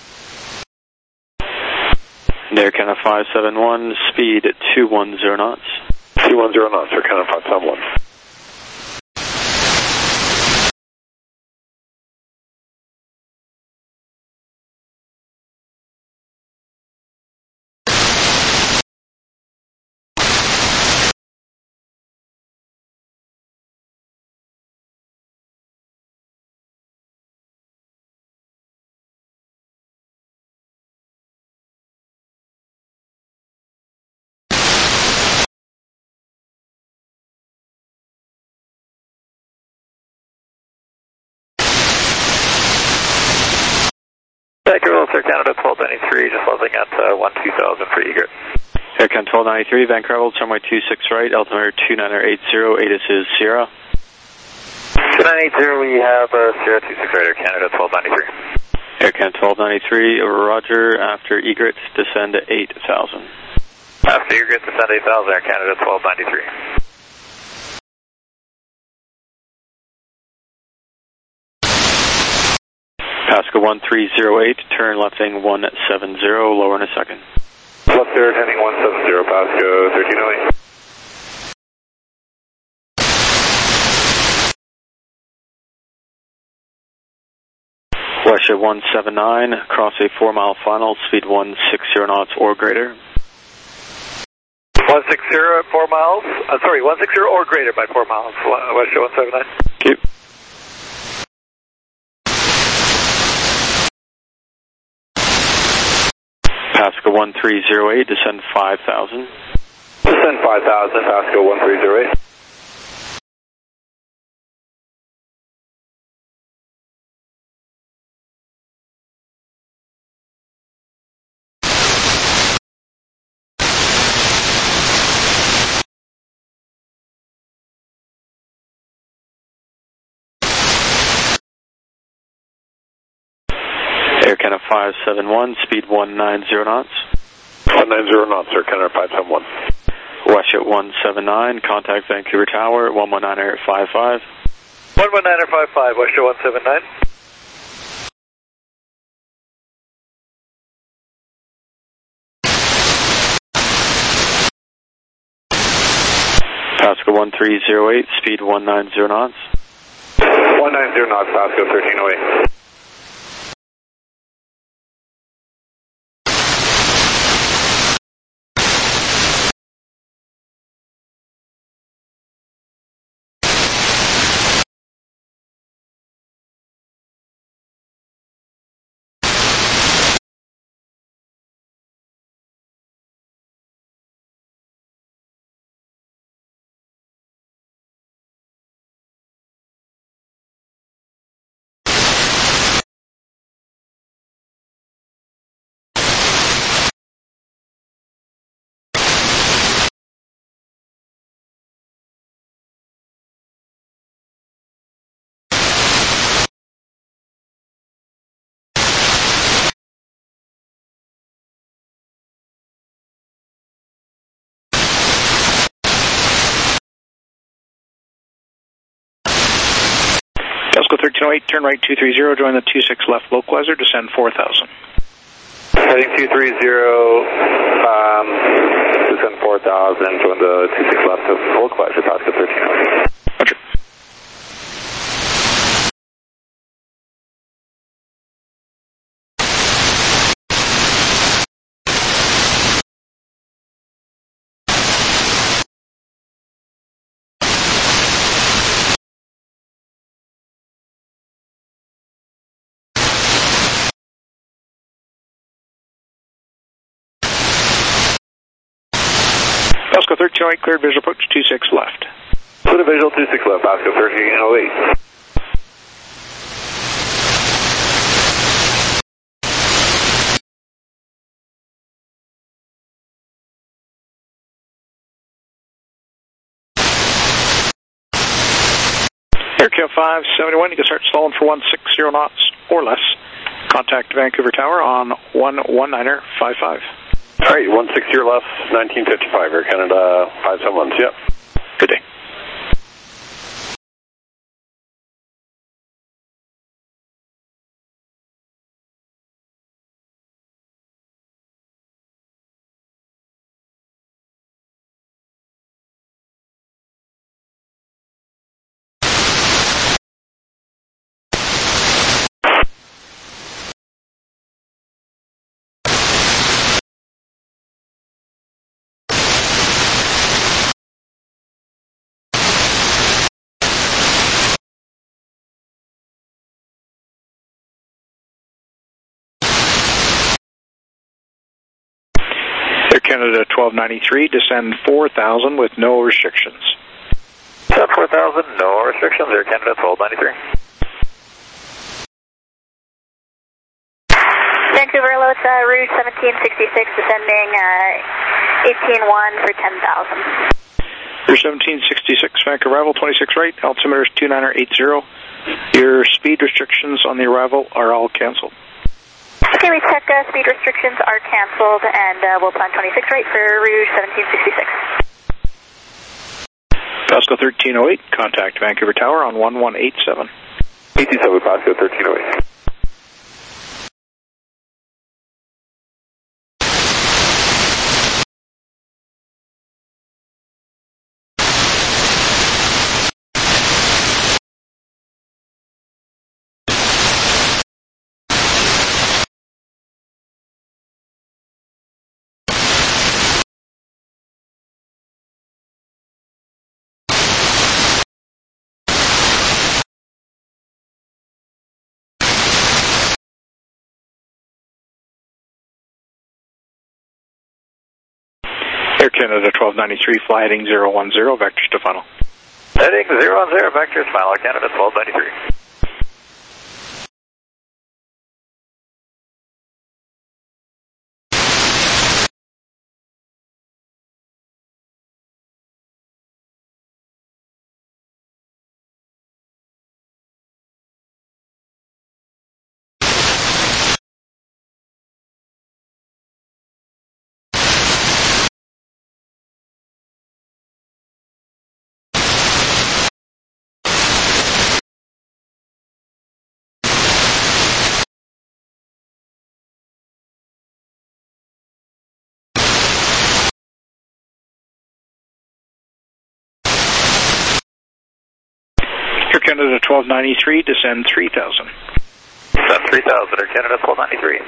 Air Canada five seven one, speed two one zero knots. two one zero knots, Air Canada five seven one. Vancouver, Air Canada twelve ninety-three, just leveling at uh, one two thousand for egret. Air Canada twelve ninety-three, Vancouver, runway two six right, altimeter two nine eight zero, ATIS is Sierra. two nine eight zero, we have uh, Sierra two six right, Air Canada twelve ninety-three. Air Canada twelve ninety-three, roger, after egret, descend to eight thousand. After egret, descend eight thousand, Air Canada twelve ninety-three. Pascal one three zero eight, turn left heading one seven zero, lower in a second. Left there, heading one seven zero, Pascal thirteen oh eight. WestJet one seven nine, cross a four mile final, speed one six zero knots or greater. one six zero at four miles, uh, sorry, one six zero or greater by four miles, WestJet one seven nine. Keep. Pascal one three zero eight, descend five thousand. Descend five thousand, Pascal one three zero eight. Air Canada five seven one, speed one nine zero knots. one nine zero knots, Air Canada five seven one. WestJet one seven nine, contact Vancouver Tower, one one nine five five. one one nine five five, WestJet one seven nine. Pascal one three zero eight, speed one nine zero knots. one nine zero knots, Pascal thirteen oh eight. Pascal thirteen oh eight, turn right two three zero, join the two six left localizer, descend four thousand. Heading two three zero, um, descend four thousand, join the two six left localizer, Pascal thirteen oh eight. Roger. Pascal thirteen oh eight, cleared visual approach two six left. Clear visual two six left, Pascal thirteen oh eight. AirCal five seventy-one, you can start stalling for one sixty knots or less. Contact Vancouver Tower on one one niner five five. All right, one sixty or less, nineteen fifty-five, Air Canada five seventy-one, yep. Good day. Air Canada twelve ninety-three, descend four thousand with no restrictions. Descend four thousand, no restrictions, Air Canada twelve ninety-three. Vancouver, hello, it's uh, Rouge seventeen sixty-six, descending uh, eighteen one for ten thousand. Rouge seventeen sixty-six, Vancouver arrival, twenty-six right, altimeter is two niner eighty. Your speed restrictions on the arrival are all cancelled. Okay, we check uh, speed restrictions are cancelled, and uh, we'll plan twenty-six right for Rouge seventeen sixty-six. Pasco thirteen oh eight, contact Vancouver Tower on one one eight seven. eighty-seven Pasco thirteen oh eight. Air Canada twelve ninety-three, fly heading zero one zero, vectors to final. Heading zero one zero, vectors final, Air Canada twelve ninety-three. Air Canada twelve ninety-three, descend three thousand. Descend three thousand, Air Canada twelve ninety-three.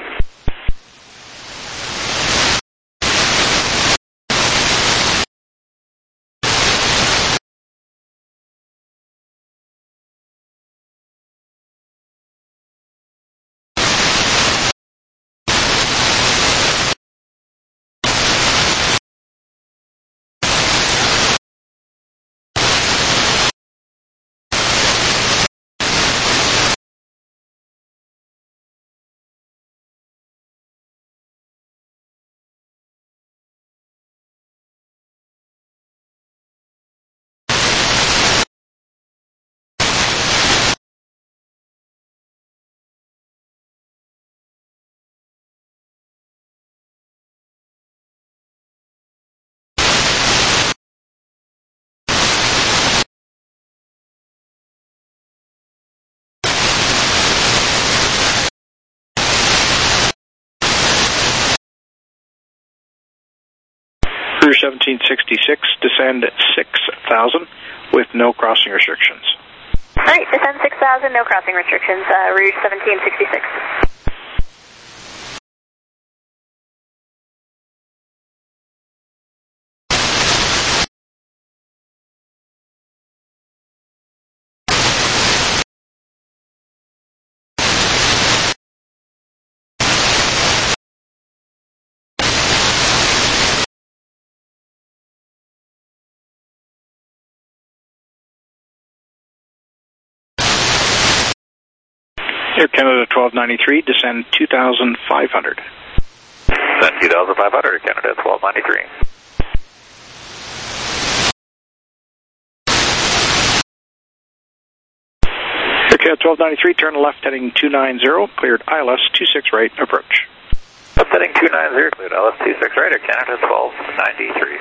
Rouge seventeen sixty-six, descend six thousand with no crossing restrictions. All right, descend six thousand, no crossing restrictions, uh, Rouge seventeen sixty-six. Air Canada twelve ninety-three, descend two thousand five hundred. Descend two thousand five hundred, Air Canada twelve ninety-three. Yeah, twelve ninety-three, turn left heading two nine zero, cleared I L S two six right, approach. Left heading two nine zero, cleared I L S two six right, Air Canada twelve ninety-three.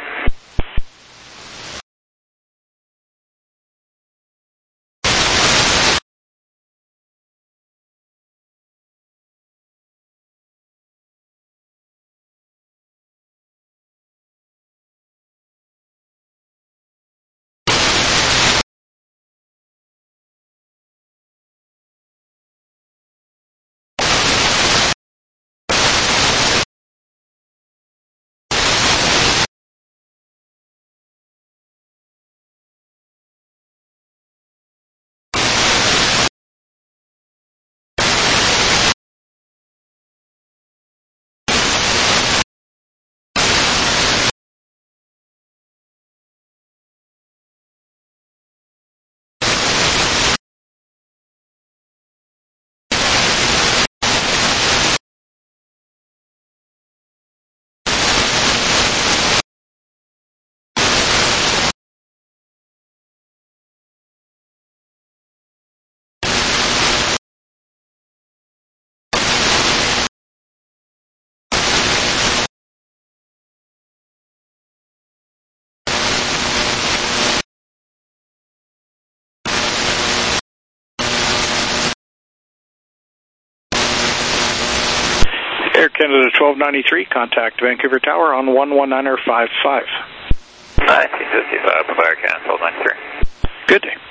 Air Canada twelve ninety-three, contact Vancouver Tower on one one niner five five. nineteen fifty-five, Air Canada twelve ninety-three. Good day.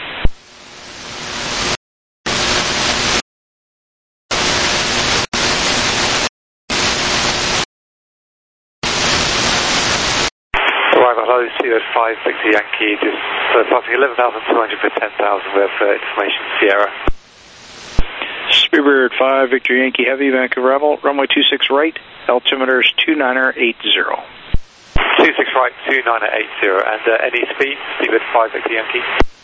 Arrival hello, Sierra five Victor Yankee, just uh, passing eleven thousand two hundred for ten thousand, we have uh, information Sierra. Speedbird five Victor Yankee Heavy, Vancouver Rebel, runway two six right, altimeter is two niner eight zero. two six right, two niner eight zero, and uh, any speed, Speedbird five Victor Yankee?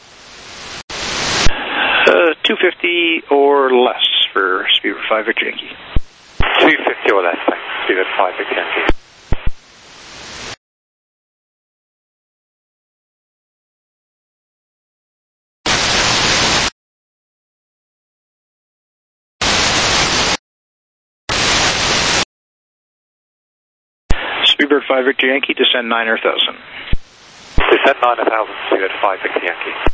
Uh, two fifty or less for Speedbird five Victor Yankee. two fifty or less, thanks, Speedbird five Victor Yankee. Speedbird five Victor Yankee, descend niner thousand. Descend niner thousand, Speedbird five Victor Yankee.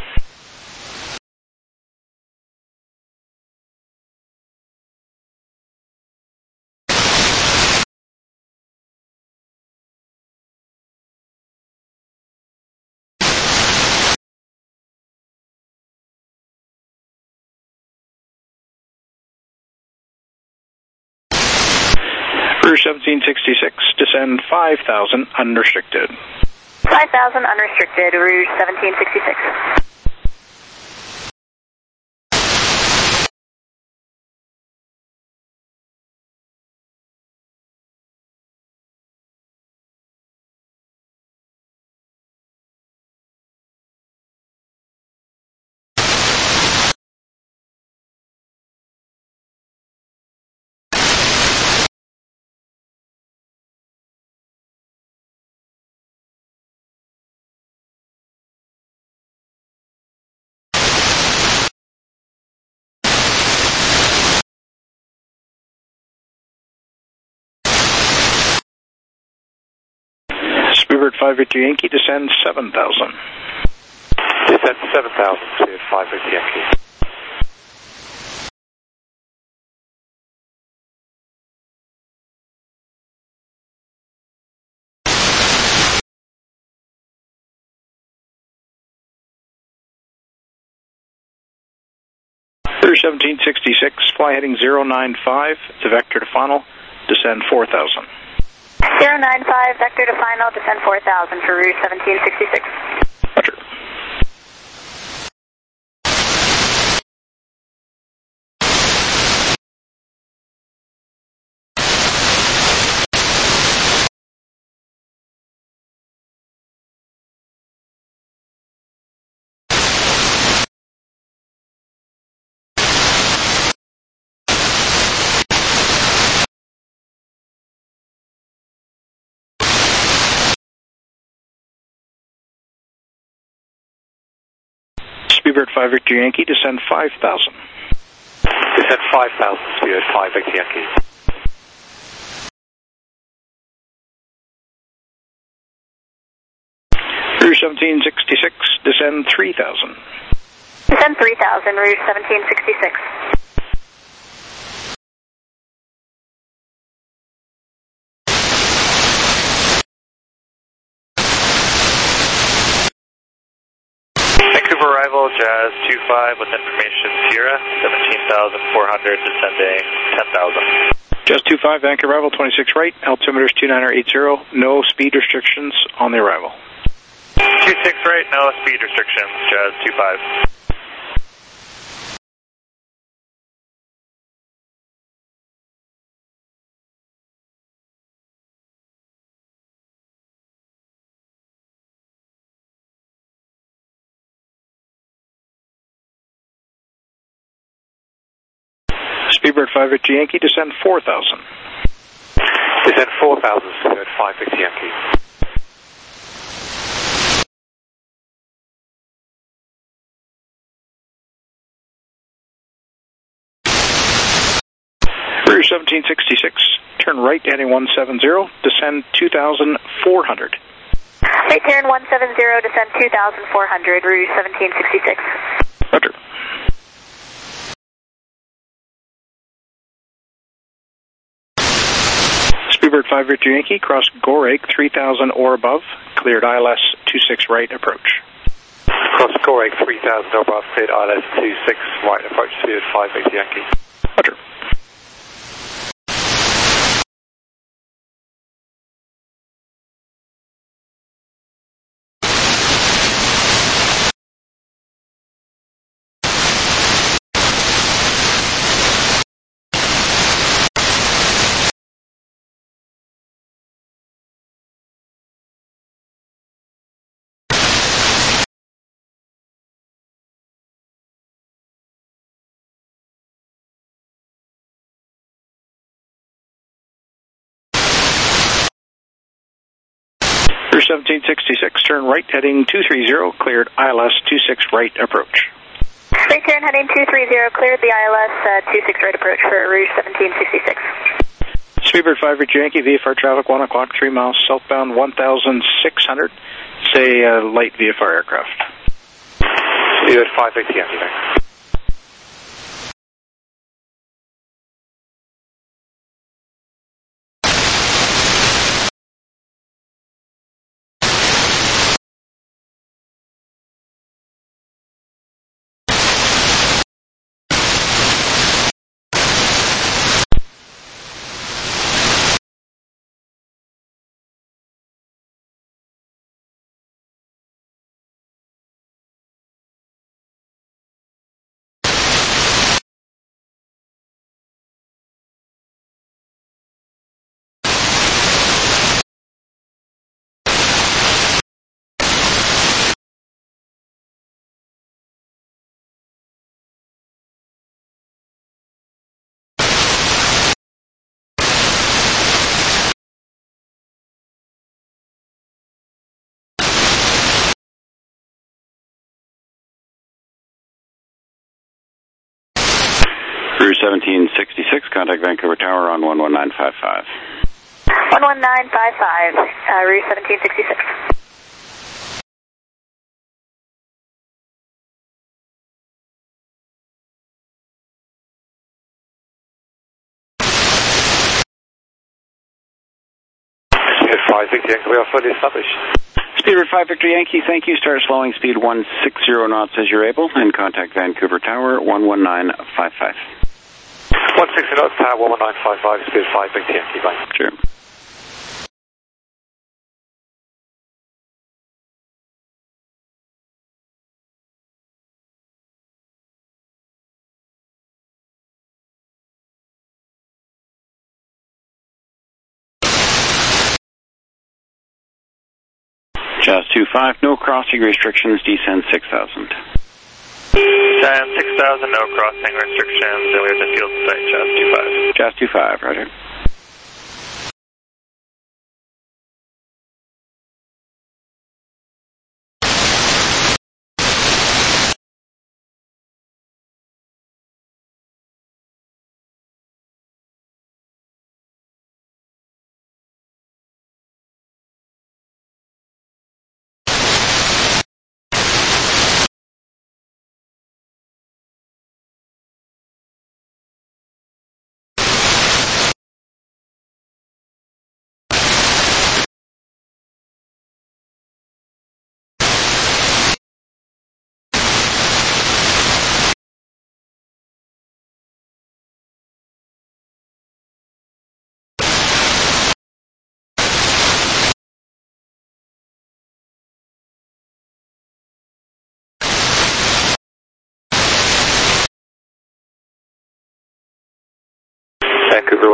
Rouge seventeen sixty-six, descend five thousand, unrestricted. five thousand unrestricted, Rouge seventeen sixty-six. Speedbird five Victor Yankee, descend seven thousand. Descend seven thousand, Speedbird five Victor Yankee. Rouge seventeen sixty-six, fly heading zero nine five, to vector to final, descend four thousand. zero nine five, vector to final, descend four thousand for Rouge seventeen sixty-six. Roger. Speedbird five Victor Yankee, descend five thousand. Descend five thousand, Speedbird five Victor Yankee. Rouge seventeen sixty-six, descend three thousand. Descend three thousand, Rouge seventeen sixty-six. Vancouver arrival, Jazz two five with information Sierra, seventeen thousand four hundred, descending ten thousand. Jazz two five, Vancouver arrival, twenty-six right, altimeter is two nine eight zero, no speed restrictions on the arrival. two six right, no speed restrictions, Jazz two five. Speedbird five Victor Yankee, descend four thousand. Descend four thousand, Speedbird five Victor Yankee. Rouge seventeen sixty-six, turn right heading one seven zero, descend two thousand four hundred. Right turn one seven zero, descend two thousand four hundred, Rouge seventeen sixty-six. Roger. Speedbird five Victor Yankee, cross Goreg three thousand or above, cleared I L S two six right approach. Cross Goreg three thousand or above, cleared I L S two six right approach, Speedbird five Victor Yankee. Roger. Rouge seventeen sixty-six, turn right heading two three zero, cleared I L S two six right approach. Right turn heading two three zero, cleared the I L S uh, two six right approach for Rouge seventeen sixty-six. Speedbird five Victor Yankee, V F R traffic one o'clock, three miles southbound, one thousand six hundred, say uh, light V F R aircraft. Speedbird five Victor Yankee, thanks. Rouge seventeen sixty-six, contact Vancouver Tower on one one nine five five. one one nine five five, uh, Rouge seventeen sixty-six. Speedbird five Victor Yankee, we are fully established. Speedbird five Victor Yankee, thank you. Start slowing speed one sixty knots as you're able, and contact Vancouver Tower one one nine five five. one sixty knots, Tower one one nine five five, Speedbird five Victor Yankee, bye. Sure. Jazz two five, no crossing restrictions, descend six thousand. Descend six thousand, no crossing restrictions, and we have the field site, Jazz two five. Jazz two five, roger.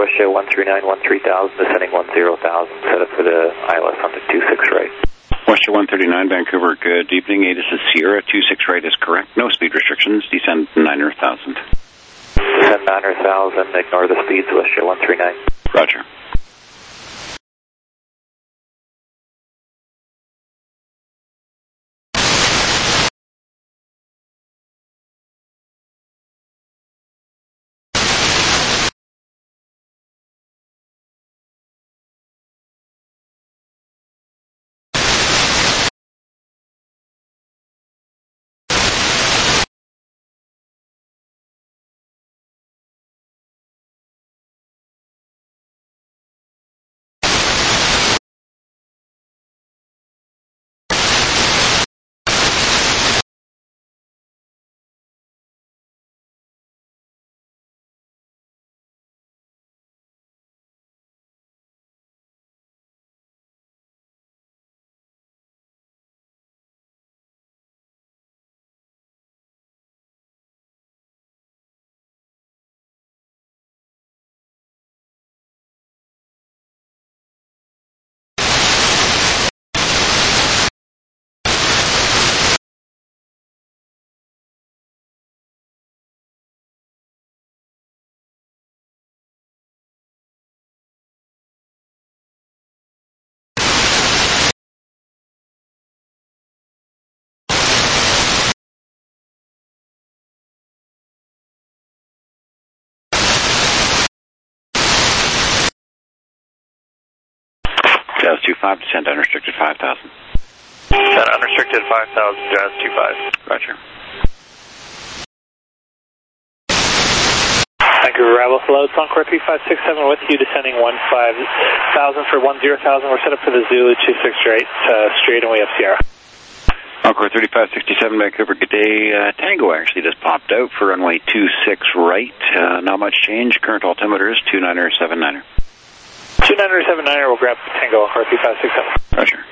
WestJet one three nine, one three thousand, descending one zero thousand, set up for the I L S on the two six right. WestJet one thirty-nine, Vancouver, good evening. A, this is Sierra, two six right is correct. No speed restrictions, descend nine hundred thousand. Descend nine hundred thousand, ignore the speeds, WestJet one three nine. Roger. Jazz two five, descend unrestricted five thousand. Descend unrestricted five thousand, Jazz two five. Roger. Vancouver Arrival, hello, it's Encore three five six seven with you, descending one five thousand for one zero thousand. We're set up for the Zulu two six straight, uh, straight and way up Sierra. Encore thirty-five sixty-seven, Vancouver, good day. Uh, Tango actually just popped out for runway two six right. Uh, not much change. Current altimeter is two niner seven niner. two niner seven niner, we'll grab Tango Encore three five six seven. Roger.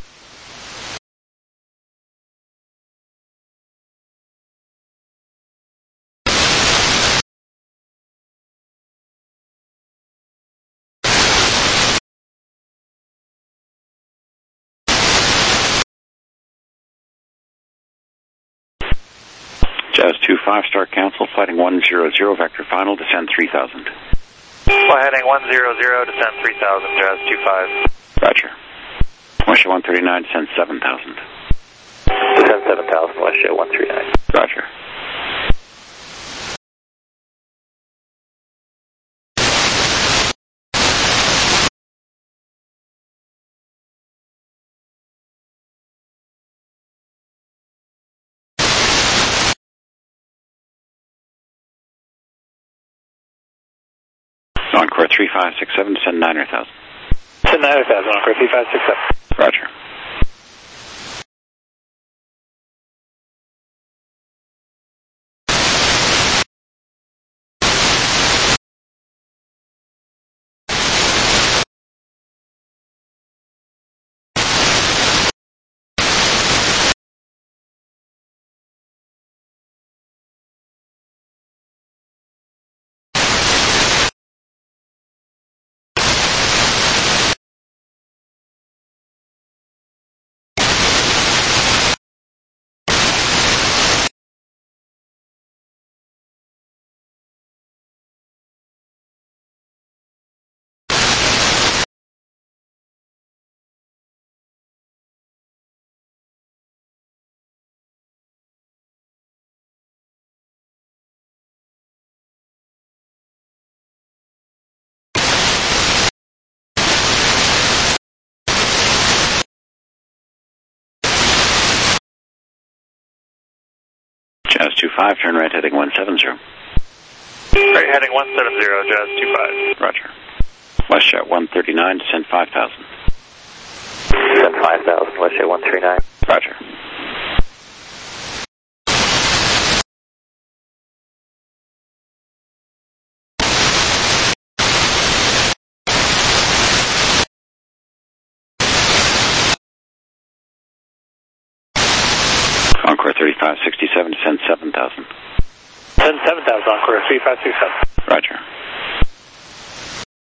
Jazz two five, start cancel, flighting one zero zero, vector final, descend three thousand. Fly heading one zero zero, descend three thousand, Jazz two five. Roger. WestJet one thirty-nine, descend seven thousand. Descend seven thousand, WestJet one three nine. Roger. Encore three five six seven, descend nine hundred thousand. Descend nine hundred thousand, Encore three five six seven. Roger. Jazz two five, turn right heading one seven zero. Right heading one seven zero, Jazz two five. Roger. WestJet one thirty-nine, descend five thousand. Descend five thousand, WestJet one three nine. Roger. Encore thirty-five sixty-seven, descend seven thousand. Descend seven thousand, Encore three five six seven. Roger.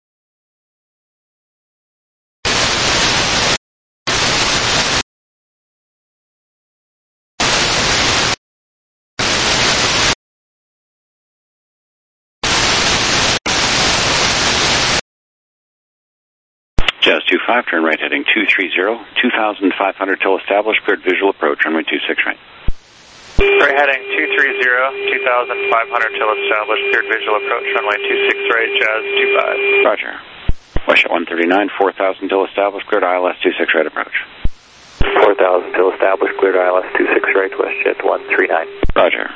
Jazz two five, turn right heading two three zero, two thousand five hundred till established, cleared visual approach, runway two six right. Right heading two three zero, two thousand five hundred till established, cleared visual approach, runway two six right, Jazz two five. Roger. Westjet one thirty-nine, four thousand till established, cleared I L S two six right approach. four thousand till established, cleared I L S two six right, Westjet one three nine. Roger.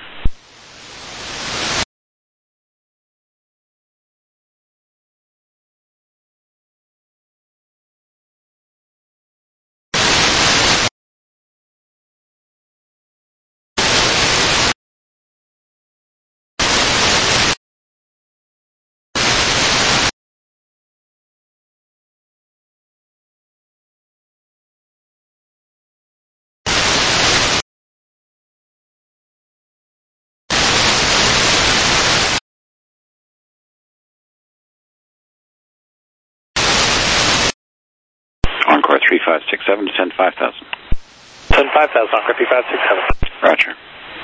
Encore three five six seven, descend five thousand. Descend five thousand, Encore three five six seven. Roger.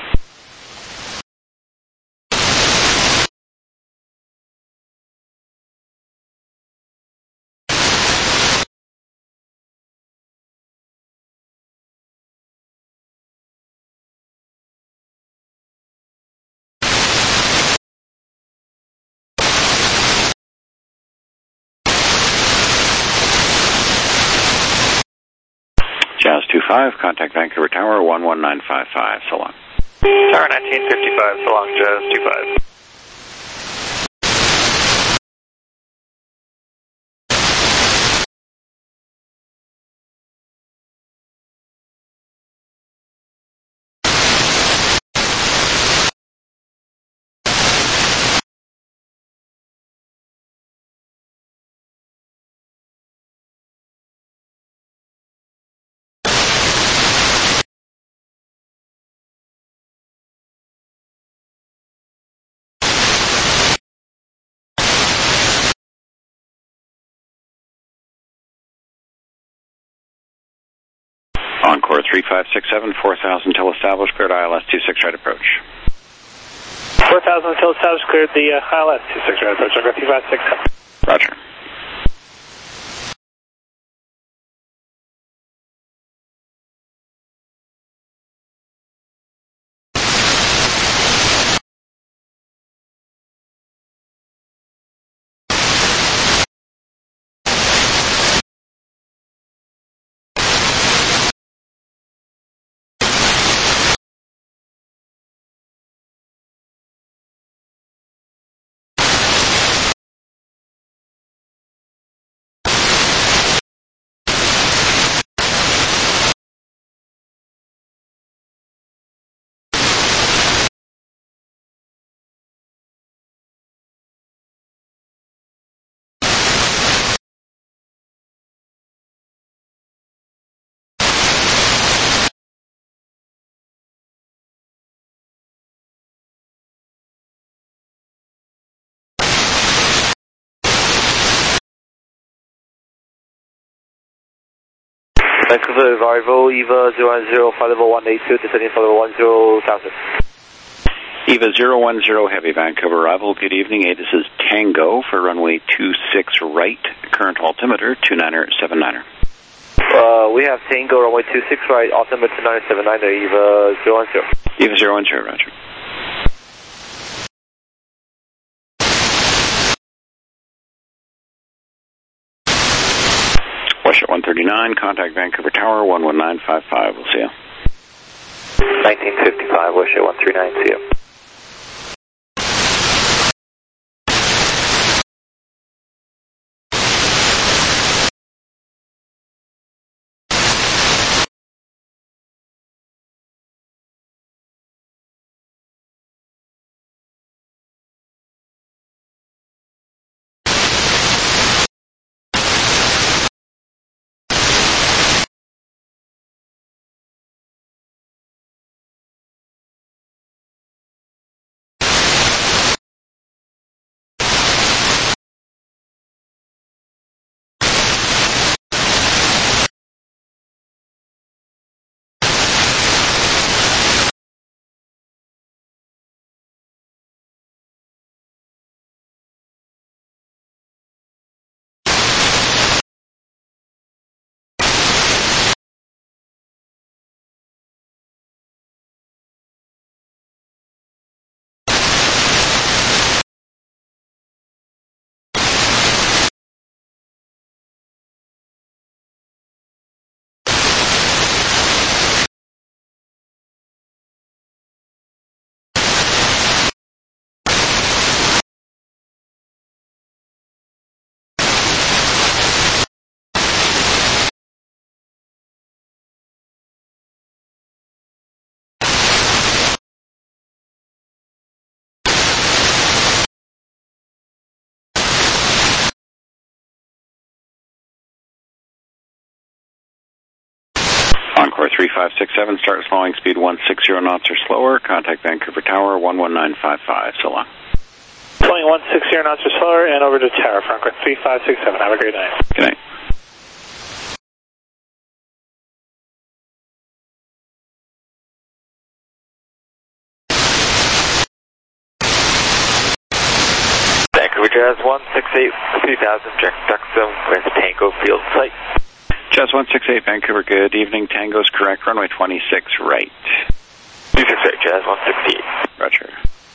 Jazz two five, contact Vancouver Tower one one nine five five, so long. Tower nineteen fifty-five, so long, Jazz two five. Encore three five six seven, four thousand till established, cleared I L S two six right approach. four thousand till established, cleared the uh, I L S two six right approach, Encore three five six seven. Roger. Vancouver arrival, Eva zero one zero, flight level one eight two, descending flight level one zero thousand. Eva zero one zero, heavy Vancouver arrival, good evening, hey, this is Tango for runway two six right, current altimeter two niner seven niner. Uh, we have Tango, runway two six right, altimeter two niner seven niner, Eva zero one zero. Eva zero one zero, roger. Westjet one thirty-nine, contact Vancouver Tower one one nine five five, we'll see you. nineteen fifty-five, Westjet one three nine, see you. four three five six seven, start slowing, speed one sixty knots or slower, contact Vancouver Tower, one one nine five five, so long. Slowing one sixty knots or slower, and over to Tower, Franklin three five six seven, have a great night. Good night. Vancouver Jazz one six eight, two thousand, check Duxton with Tango Field Site. Jazz one six eight, Vancouver, good evening. Tango's correct, runway twenty-six right. twenty-six right, Jazz one six eight. Roger.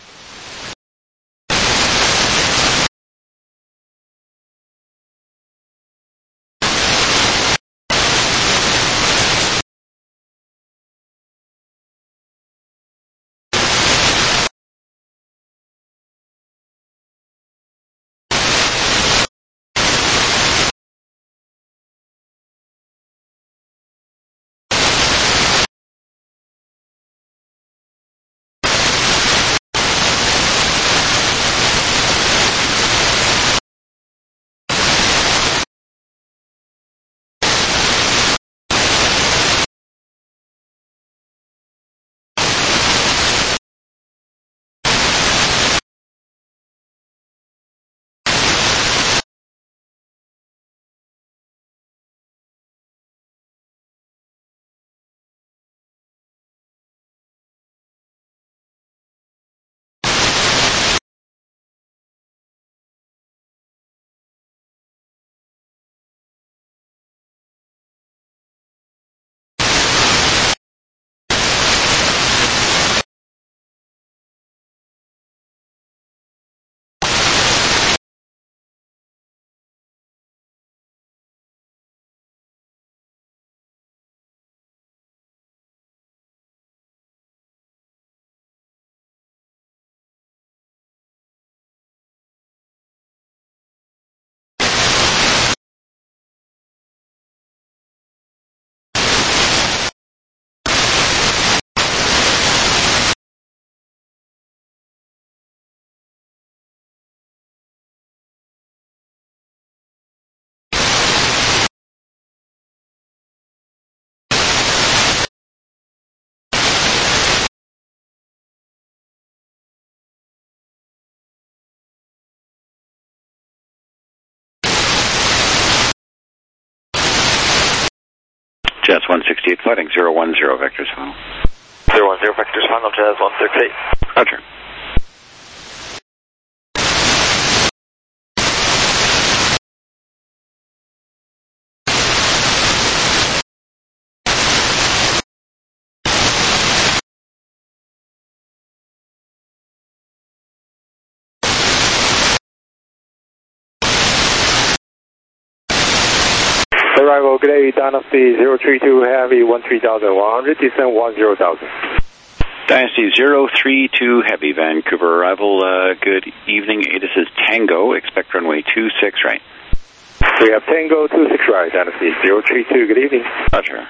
Jazz one sixty-eight, flooding, zero one zero vectors final. zero one zero vectors final, Jazz one six eight. Roger. Arrival, good day, Dynasty zero three two Heavy one three thousand one hundred, descent one zero thousand. Dynasty zero three two Heavy, Vancouver, arrival, uh, good evening, A T I S is Tango, expect runway two six right. We have Tango two six right, Dynasty zero three two, good evening. Roger.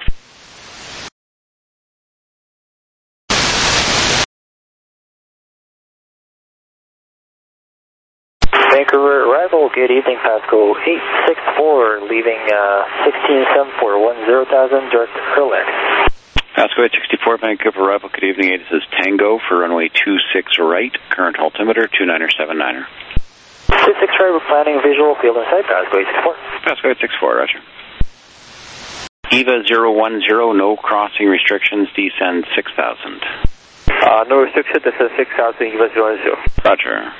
Vancouver, arrival, good evening, Pascal eight six four, leaving uh, sixteen seven four, one zero thousand, direct to Curlex. Pascal eight sixty-four, Vancouver, arrival, good evening, A T I S is Tango for runway two six right, current altimeter two niner seven niner. two six right, we're planning visual field in sight, Pascal eight six four. Pascal eight six four, roger. E V A zero one zero, no crossing restrictions, descend six thousand. Uh, no restriction, descend six thousand, E V A zero one zero. Roger.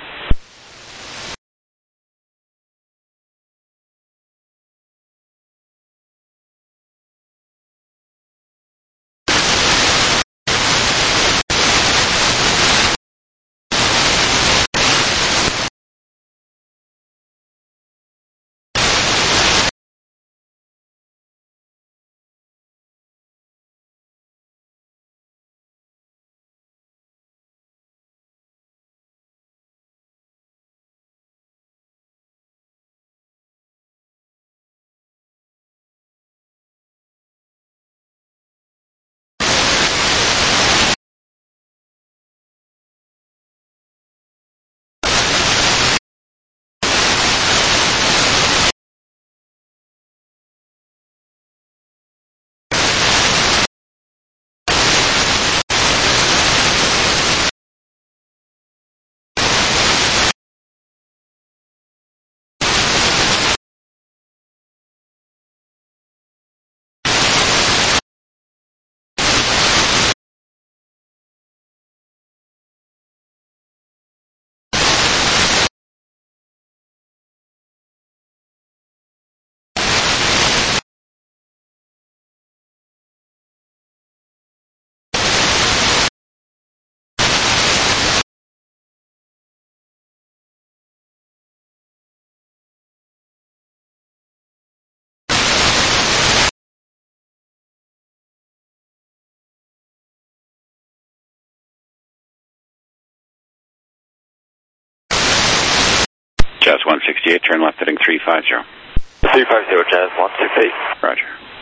Jazz one sixty-eight, turn left heading three five zero. three five zero, Jazz one sixty-eight. Roger.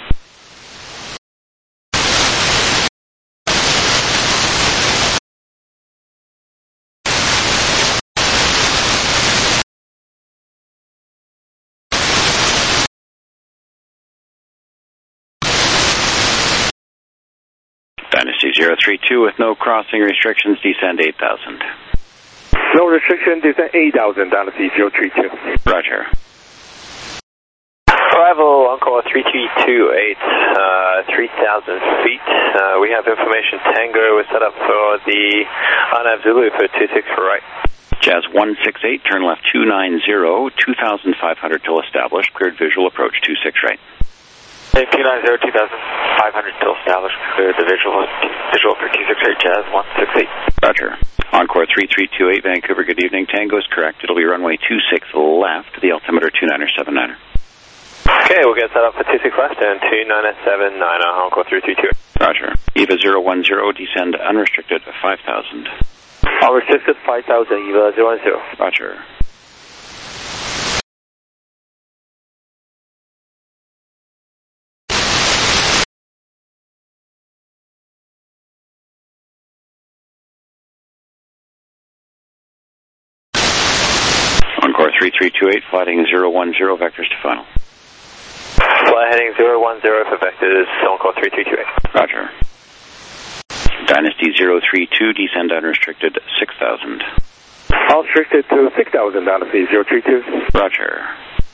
Dynasty zero three two with no crossing restrictions, descend eight thousand. No restriction, descend eight thousand, Dynasty zero three two. Roger. Arrival on call three three two eight, uh, three thousand feet. Uh, we have information Tango is set up for the R N A V Zulu for two six for right. Jazz one sixty-eight, turn left two nine zero, two thousand five hundred till established, cleared visual approach two six right. two nine zero, two thousand five hundred till established, cleared the visual, visual for two six eight, Jazz one sixty-eight. Roger. Encore three three two eight, Vancouver, good evening. Tango is correct. It'll be runway two six left, the altimeter two niner seven niner. Okay, we'll get set up for two six left and two nine seven nine, Encore three three two eight. Roger. Eva zero one zero, descend unrestricted five thousand. Unrestricted five thousand, Eva zero one zero. Roger. Encore three three two eight, flighting zero one zero, vectors to final. Flight heading zero one zero for vectors, Encore three three two eight. Roger. Dynasty zero three two, descend unrestricted six thousand. Unrestricted to six thousand, Dynasty zero three two. Roger.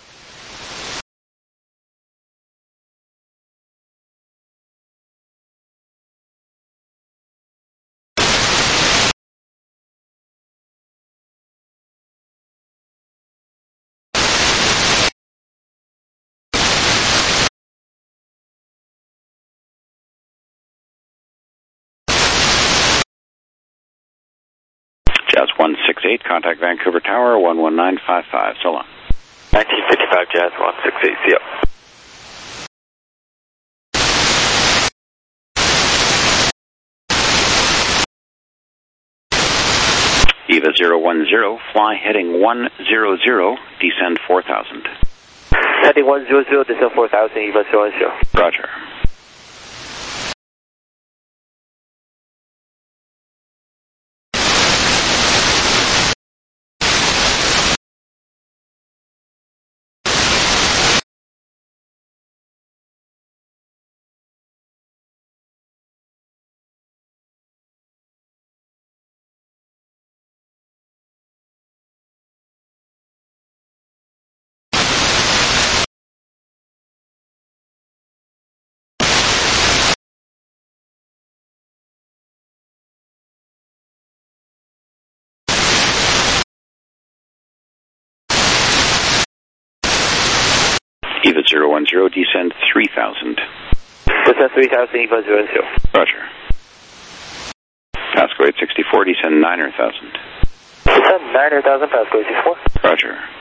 Jazz one sixty-eight, contact Vancouver Tower, one one nine five five, so long. nineteen fifty-five, Jazz one sixty-eight, see ya. Eva zero one zero, fly heading one zero zero, descend four thousand. Heading one zero zero, descend four thousand, Eva zero one zero. Roger. Eva zero one zero, descend three thousand. Descend three thousand, Eva zero one zero. Roger. Pasco eight sixty-four, descend nine thousand. Descend nine thousand, Pasco eight sixty-four. Roger.